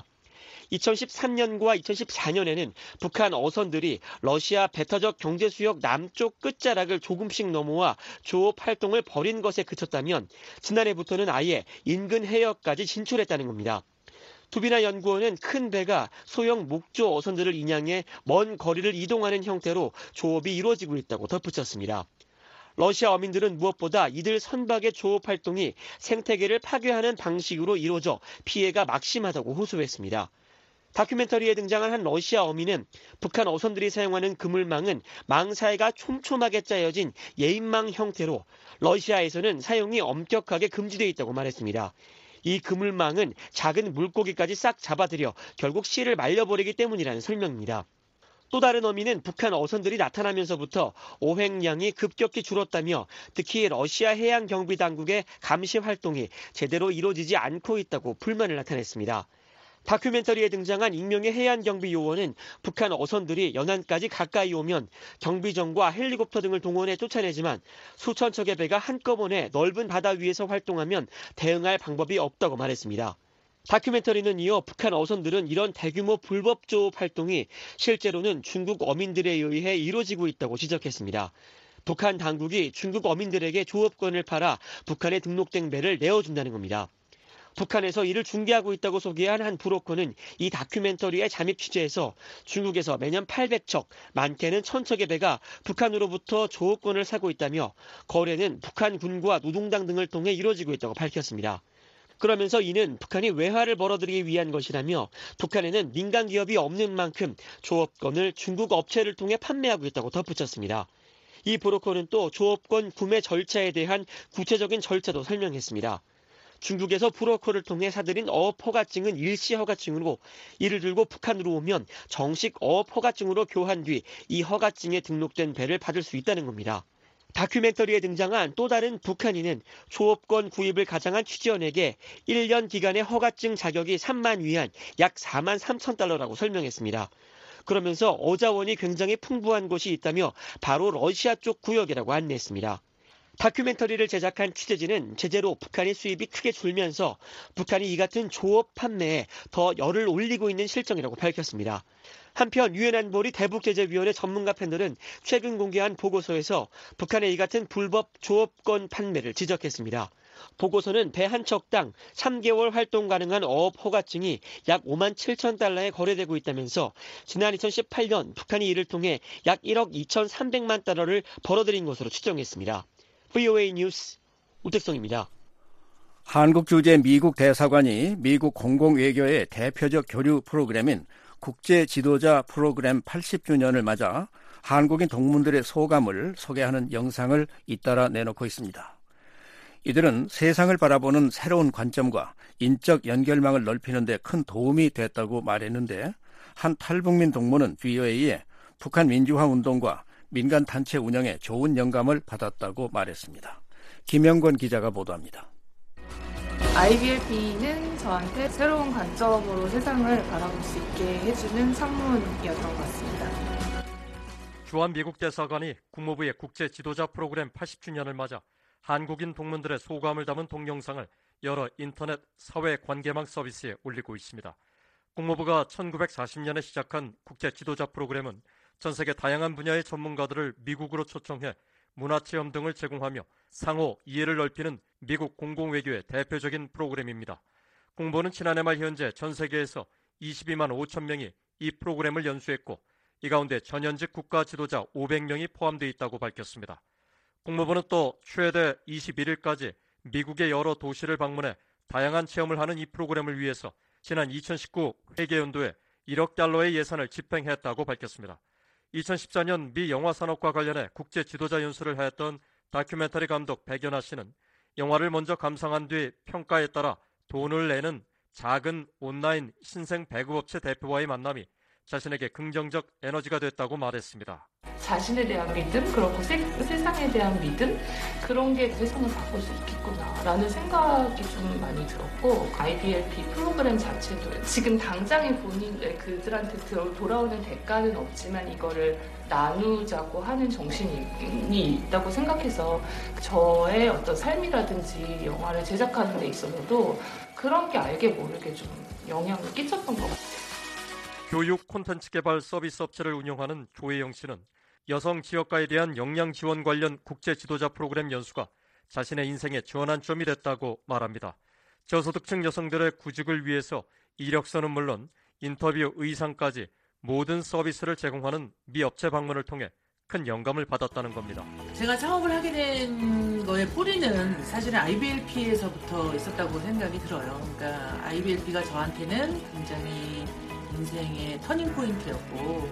이천십삼 년과 이천십사 년에는 북한 어선들이 러시아 배타적 경제수역 남쪽 끝자락을 조금씩 넘어와 조업 활동을 벌인 것에 그쳤다면 지난해부터는 아예 인근 해역까지 진출했다는 겁니다. 두비나 연구원은 큰 배가 소형 목조 어선들을 인양해 먼 거리를 이동하는 형태로 조업이 이루어지고 있다고 덧붙였습니다. 러시아 어민들은 무엇보다 이들 선박의 조업 활동이 생태계를 파괴하는 방식으로 이루어져 피해가 막심하다고 호소했습니다. 다큐멘터리에 등장한 한 러시아 어민은 북한 어선들이 사용하는 그물망은 망 사이가 촘촘하게 짜여진 예인망 형태로 러시아에서는 사용이 엄격하게 금지되어 있다고 말했습니다. 이 그물망은 작은 물고기까지 싹 잡아들여 결국 씨를 말려버리기 때문이라는 설명입니다. 또 다른 어민은 북한 어선들이 나타나면서부터 어획량이 급격히 줄었다며 특히 러시아 해양경비당국의 감시 활동이 제대로 이루어지지 않고 있다고 불만을 나타냈습니다. 다큐멘터리에 등장한 익명의 해안경비 요원은 북한 어선들이 연안까지 가까이 오면 경비정과 헬리콥터 등을 동원해 쫓아내지만 수천 척의 배가 한꺼번에 넓은 바다 위에서 활동하면 대응할 방법이 없다고 말했습니다. 다큐멘터리는 이어 북한 어선들은 이런 대규모 불법 조업 활동이 실제로는 중국 어민들에 의해 이루어지고 있다고 지적했습니다. 북한 당국이 중국 어민들에게 조업권을 팔아 북한에 등록된 배를 내어준다는 겁니다. 북한에서 이를 중개하고 있다고 소개한 한 브로커는 이 다큐멘터리의 잠입 취재에서 중국에서 매년 팔백 척, 많게는 천 척의 배가 북한으로부터 조업권을 사고 있다며 거래는 북한 군과 노동당 등을 통해 이루어지고 있다고 밝혔습니다. 그러면서 이는 북한이 외화를 벌어들이기 위한 것이라며 북한에는 민간 기업이 없는 만큼 조업권을 중국 업체를 통해 판매하고 있다고 덧붙였습니다. 이 브로커는 또 조업권 구매 절차에 대한 구체적인 절차도 설명했습니다. 중국에서 브로커를 통해 사들인 어업 허가증은 일시 허가증으로 이를 들고 북한으로 오면 정식 어업 허가증으로 교환 뒤 이 허가증에 등록된 배를 받을 수 있다는 겁니다. 다큐멘터리에 등장한 또 다른 북한인은 조업권 구입을 가장한 취재원에게 일 년 기간의 허가증 자격이 삼만 위안, 약 사만 삼천 달러라고 설명했습니다. 그러면서 어자원이 굉장히 풍부한 곳이 있다며 바로 러시아 쪽 구역이라고 안내했습니다. 다큐멘터리를 제작한 취재진은 제재로 북한의 수입이 크게 줄면서 북한이 이 같은 조업 판매에 더 열을 올리고 있는 실정이라고 밝혔습니다. 한편 유엔 안보리 대북제재위원회 전문가 패널은 최근 공개한 보고서에서 북한의 이 같은 불법 조업권 판매를 지적했습니다. 보고서는 배 한 척당 삼 개월 활동 가능한 어업 허가증이 약 오만 칠천 달러에 거래되고 있다면서 지난 이천십팔 년 북한이 이를 통해 약 일억 이천삼백만 달러를 벌어들인 것으로 추정했습니다. 브이오에이 뉴스 우택성입니다.
한국 주재 미국 대사관이 미국 공공외교의 대표적 교류 프로그램인 국제지도자 프로그램 팔십 주년을 맞아 한국인 동문들의 소감을 소개하는 영상을 잇따라 내놓고 있습니다. 이들은 세상을 바라보는 새로운 관점과 인적 연결망을 넓히는 데 큰 도움이 됐다고 말했는데 한 탈북민 동무는 브이오에이에 북한 민주화운동과 민간단체 운영에 좋은 영감을 받았다고 말했습니다. 김영권 기자가 보도합니다.
아이비엘피는 저한테 새로운 관점으로 세상을 바라볼 수 있게 해주는 학문이었던 것 같습니다.
주한 미국 대사관이 국무부의 국제 지도자 프로그램 팔십 주년을 맞아 한국인 동문들의 소감을 담은 동영상을 여러 인터넷 사회 관계망 서비스에 올리고 있습니다. 국무부가 천구백사십 년에 시작한 국제 지도자 프로그램은 전 세계 다양한 분야의 전문가들을 미국으로 초청해 문화체험 등을 제공하며 상호 이해를 넓히는 미국 공공외교의 대표적인 프로그램입니다. 공보는 지난해 말 현재 전 세계에서 이십이만 오천 명이 이 프로그램을 연수했고 이 가운데 전현직 국가 지도자 오백 명이 포함되어 있다고 밝혔습니다. 국무부는 또 최대 이십일 일까지 미국의 여러 도시를 방문해 다양한 체험을 하는 이 프로그램을 위해서 지난 이천십구 회계연도에 일억 달러의 예산을 집행했다고 밝혔습니다. 이천십사 년 미 영화산업과 관련해 국제 지도자 연수를 하였던 다큐멘터리 감독 백연하 씨는 영화를 먼저 감상한 뒤 평가에 따라 돈을 내는 작은 온라인 신생 배급업체 대표와의 만남이 자신에게 긍정적 에너지가 됐다고 말했습니다.
자신에 대한 믿음, 그리고 세, 세상에 대한 믿음, 그런 게 세상을 바꿀 수 있겠구나라는 생각이 좀 많이 들었고, 아이비엘피 프로그램 자체도 지금 당장에 본인 그들한테 돌아오는 대가는 없지만 이거를 나누자고 하는 정신이 있다고 생각해서 저의 어떤 삶이라든지 영화를 제작하는 데 있어서도 그런 게 알게 모르게 좀 영향을 끼쳤던 것 같아요.
교육 콘텐츠 개발 서비스 업체를 운영하는 조혜영 씨는 여성 지역가에 대한 역량 지원 관련 국제 지도자 프로그램 연수가 자신의 인생의 전환점이 됐다고 말합니다. 저소득층 여성들의 구직을 위해서 이력서는 물론 인터뷰 의상까지 모든 서비스를 제공하는 미 업체 방문을 통해 큰 영감을 받았다는 겁니다.
제가 창업을 하게 된 거의 뿌리는 사실은 아이비엘피에서부터 있었다고 생각이 들어요. 그러니까 아이비엘피가 저한테는 굉장히 인생의 터닝 포인트였고,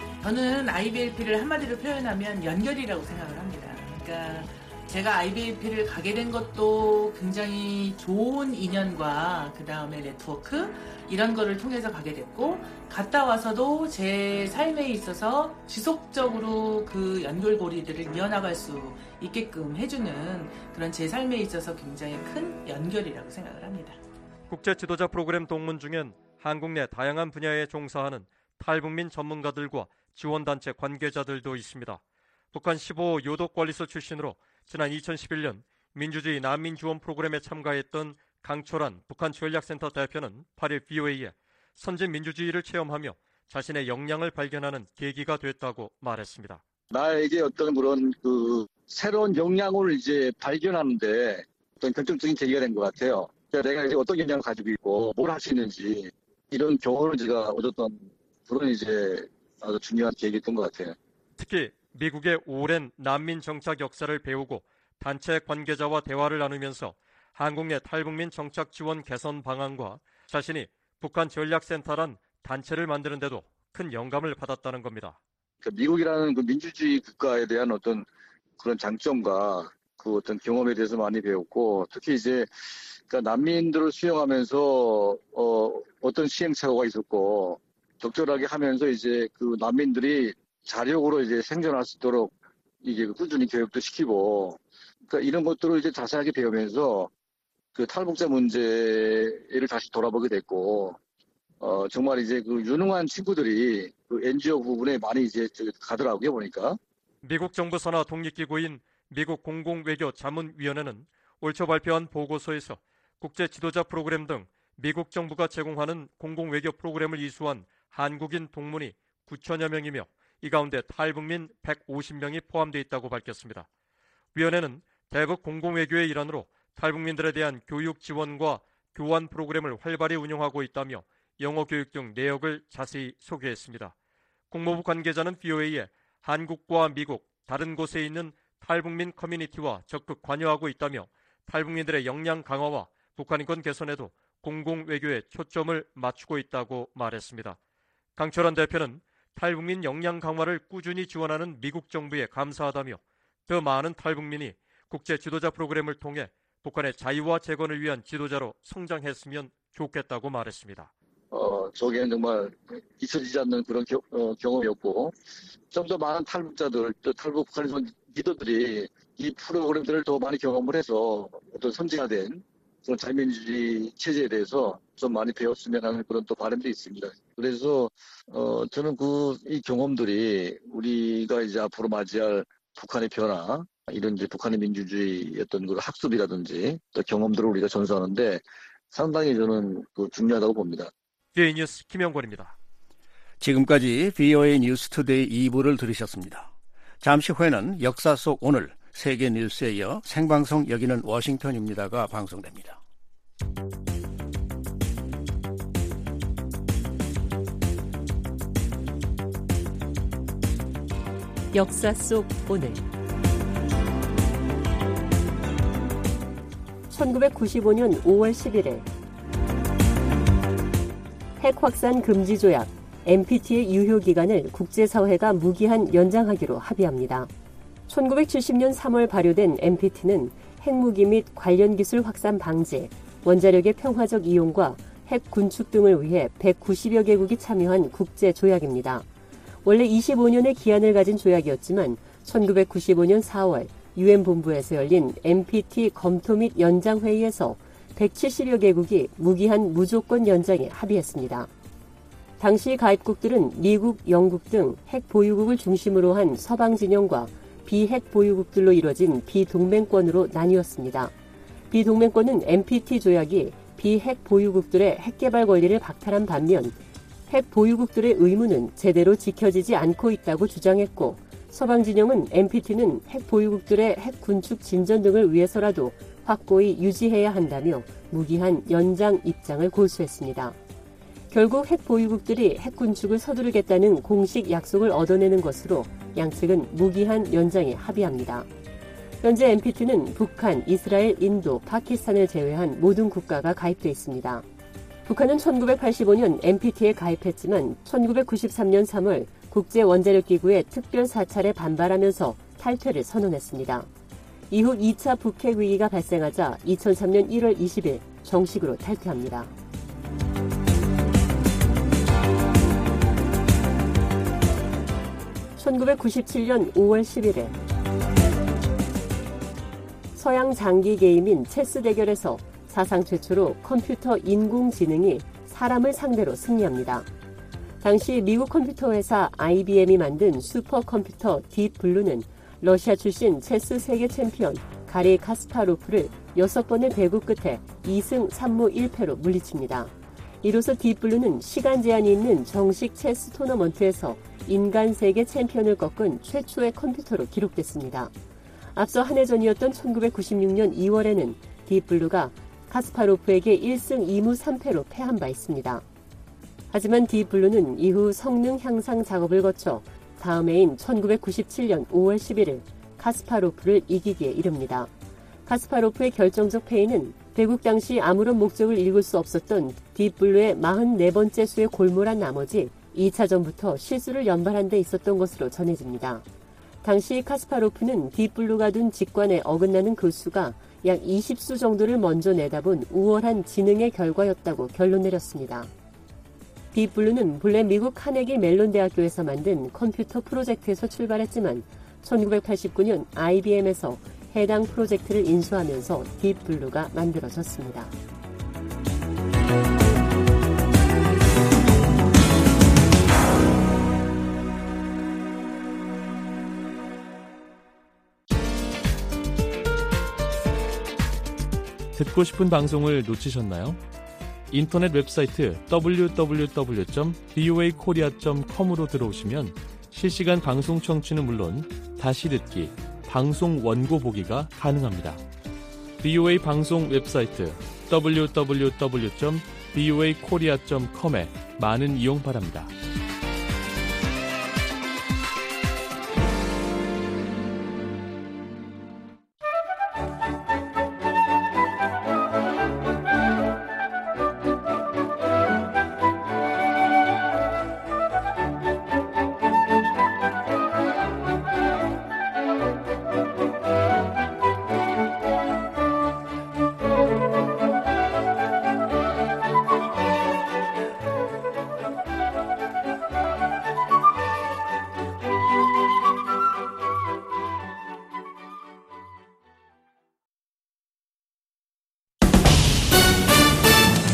저는 아이비엘피를 한마디로 표현하면 연결이라고 생각을 합니다. 그러니까 제가 아이비엘피를 가게 된 것도 굉장히 좋은 인연과 그 다음에 네트워크 이런 거를 통해서 가게 됐고, 갔다 와서도 제 삶에 있어서 지속적으로 그 연결고리들을 이어나갈 수 있게끔 해주는 그런 제 삶에 있어서 굉장히 큰 연결이라고 생각을 합니다.
국제 지도자 프로그램 동문 중엔 한국 내 다양한 분야에 종사하는 탈북민 전문가들과 지원단체 관계자들도 있습니다. 북한 십오 요독관리소 출신으로 지난 이천십일 년 민주주의 난민 지원 프로그램에 참가했던 강철환 북한 전략센터 대표는 팔 일 브이오에이에 선진 민주주의를 체험하며 자신의 역량을 발견하는 계기가 됐다고 말했습니다.
나에게 어떤 그런 그 새로운 역량을 이제 발견하는데 어떤 결정적인 계기가 된 것 같아요. 내가 이제 어떤 역량을 가지고 있고 뭘 할 수 있는지 이런 경험을 제가 얻었던 그런 이제 아주 중요한 계기였던 것 같아요.
특히 미국의 오랜 난민 정착 역사를 배우고 단체 관계자와 대화를 나누면서 한국 내 탈북민 정착 지원 개선 방안과 자신이 북한 전략센터란 단체를 만드는 데도 큰 영감을 받았다는 겁니다.
그 미국이라는 그 민주주의 국가에 대한 어떤 그런 장점과 그 어떤 경험에 대해서 많이 배웠고, 특히 이제 그러니까 난민들을 수용하면서 어, 어떤 시행착오가 있었고 적절하게 하면서 이제 그 난민들이 자력으로 이제 생존할 수 있도록 이게 꾸준히 교육도 시키고, 그러니까 이런 것들을 이제 자세하게 배우면서 그 탈북자 문제를 다시 돌아보게 됐고, 어, 정말 이제 그 유능한 친구들이 그 엔지오 부분에 많이 이제 가더라고요, 보니까.
미국 정부 산하 독립기구인 미국 공공외교자문위원회는 올 초 발표한 보고서에서 국제 지도자 프로그램 등 미국 정부가 제공하는 공공외교 프로그램을 이수한 한국인 동문이 구천여 명이며 이 가운데 탈북민 백오십 명이 포함되어 있다고 밝혔습니다. 위원회는 대북 공공외교의 일환으로 탈북민들에 대한 교육 지원과 교환 프로그램을 활발히 운영하고 있다며 영어 교육 등 내역을 자세히 소개했습니다. 국무부 관계자는 브이오에이에 한국과 미국, 다른 곳에 있는 탈북민 커뮤니티와 적극 관여하고 있다며 탈북민들의 역량 강화와 북한 인권 개선에도 공공외교에 초점을 맞추고 있다고 말했습니다. 강철환 대표는 탈북민 역량 강화를 꾸준히 지원하는 미국 정부에 감사하다며 더 많은 탈북민이 국제 지도자 프로그램을 통해 북한의 자유와 재건을 위한 지도자로 성장했으면 좋겠다고 말했습니다.
어, 저기에는 정말 잊혀지지 않는 그런 겨, 어, 경험이었고, 좀 더 많은 탈북자들, 또 탈북 북한의 리더들이 이 프로그램들을 더 많이 경험을 해서 어떤 선진화된 그 자유민주주의 체제에 대해서 좀 많이 배웠으면 하는 그런 또 바람도 있습니다. 그래서 어 저는 그 이 경험들이 우리가 이제 앞으로 맞이할 북한의 변화, 이런 이제 북한의 민주주의 어떤 그 학습이라든지 또 경험들을 우리가 전수하는데 상당히 저는 그 중요하다고 봅니다.
비오에이 뉴스 김영권입니다.
지금까지 비오에이 뉴스 투데이 이 부를 들으셨습니다. 잠시 후에는 역사 속 오늘 세계 뉴스에 이어 생방송 여기는 워싱턴입니다가 방송됩니다.
역사 속 오늘 천구백구십오년 오월 십일일 핵 확산 금지 조약 엠피티의 유효 기간을 국제사회가 무기한 연장하기로 합의합니다. 천구백칠십년 삼월 발효된 엠피티는 핵무기 및 관련 기술 확산 방지, 원자력의 평화적 이용과 핵 군축 등을 위해 백구십여 개국이 참여한 국제 조약입니다. 원래 이십오년의 기한을 가진 조약이었지만 천구백구십오년 사월 유엔 본부에서 열린 엠피티 검토 및 연장 회의에서 백칠십여 개국이 무기한 무조건 연장에 합의했습니다. 당시 가입국들은 미국, 영국 등 핵 보유국을 중심으로 한 서방 진영과 비핵 보유국들로 이뤄진 비동맹권으로 나뉘었습니다. 비동맹권은 엠피티 조약이 비핵 보유국들의 핵개발 권리를 박탈한 반면 핵 보유국들의 의무는 제대로 지켜지지 않고 있다고 주장했고, 서방 진영은 엠피티는 핵 보유국들의 핵 군축 진전 등을 위해서라도 확고히 유지해야 한다며 무기한 연장 입장을 고수했습니다. 결국 핵 보유국들이 핵 군축을 서두르겠다는 공식 약속을 얻어내는 것으로 양측은 무기한 연장에 합의합니다. 현재 엠피티는 북한, 이스라엘, 인도, 파키스탄을 제외한 모든 국가가 가입돼 있습니다. 북한은 천구백팔십오년 엠피티에 가입했지만 천구백구십삼년 삼월 국제원자력기구의 특별 사찰에 반발하면서 탈퇴를 선언했습니다. 이후 이 차 북핵 위기가 발생하자 이천삼년 일월 이십일 정식으로 탈퇴합니다. 천구백구십칠년 오월 십일일 서양 장기 게임인 체스 대결에서 사상 최초로 컴퓨터 인공지능이 사람을 상대로 승리합니다. 당시 미국 컴퓨터 회사 아이비엠이 만든 슈퍼컴퓨터 딥블루는 러시아 출신 체스 세계 챔피언 가리 카스파로프를 여섯 번의 배구 끝에 이승 삼무 일패로 물리칩니다. 이로써 딥블루는 시간 제한이 있는 정식 체스 토너먼트에서 인간 세계 챔피언을 꺾은 최초의 컴퓨터로 기록됐습니다. 앞서 한 해 전이었던 천구백구십육년 이월에는 딥블루가 카스파로프에게 일승 이무 삼패로 패한 바 있습니다. 하지만 딥블루는 이후 성능 향상 작업을 거쳐 다음 해인 천구백구십칠년 오월 십일일 카스파로프를 이기기에 이릅니다. 카스파로프의 결정적 패인은 대국 당시 아무런 목적을 읽을 수 없었던 딥블루의 사십사 번째 수에 골몰한 나머지 이 차전부터 실수를 연발한 데 있었던 것으로 전해집니다. 당시 카스파로프는 딥블루가 둔 직관에 어긋나는 그 수가 약 이십 수 정도를 먼저 내다본 우월한 지능의 결과였다고 결론 내렸습니다. 딥블루는 본래 미국 카네기 멜론 대학교에서 만든 컴퓨터 프로젝트에서 출발했지만 천구백팔십구년 아이비엠에서 해당 프로젝트를 인수하면서 딥블루가 만들어졌습니다.
듣고 싶은 방송을 놓치셨나요? 인터넷 웹사이트 더블유 더블유 더블유 점 비오에이 코리아 점 컴으로 들어오시면 실시간 방송 청취는 물론 다시 듣기, 방송 원고 보기가 가능합니다. 비오에이 방송 웹사이트 더블유 더블유 더블유 점 비오에이 코리아 점 컴에 많은 이용 바랍니다.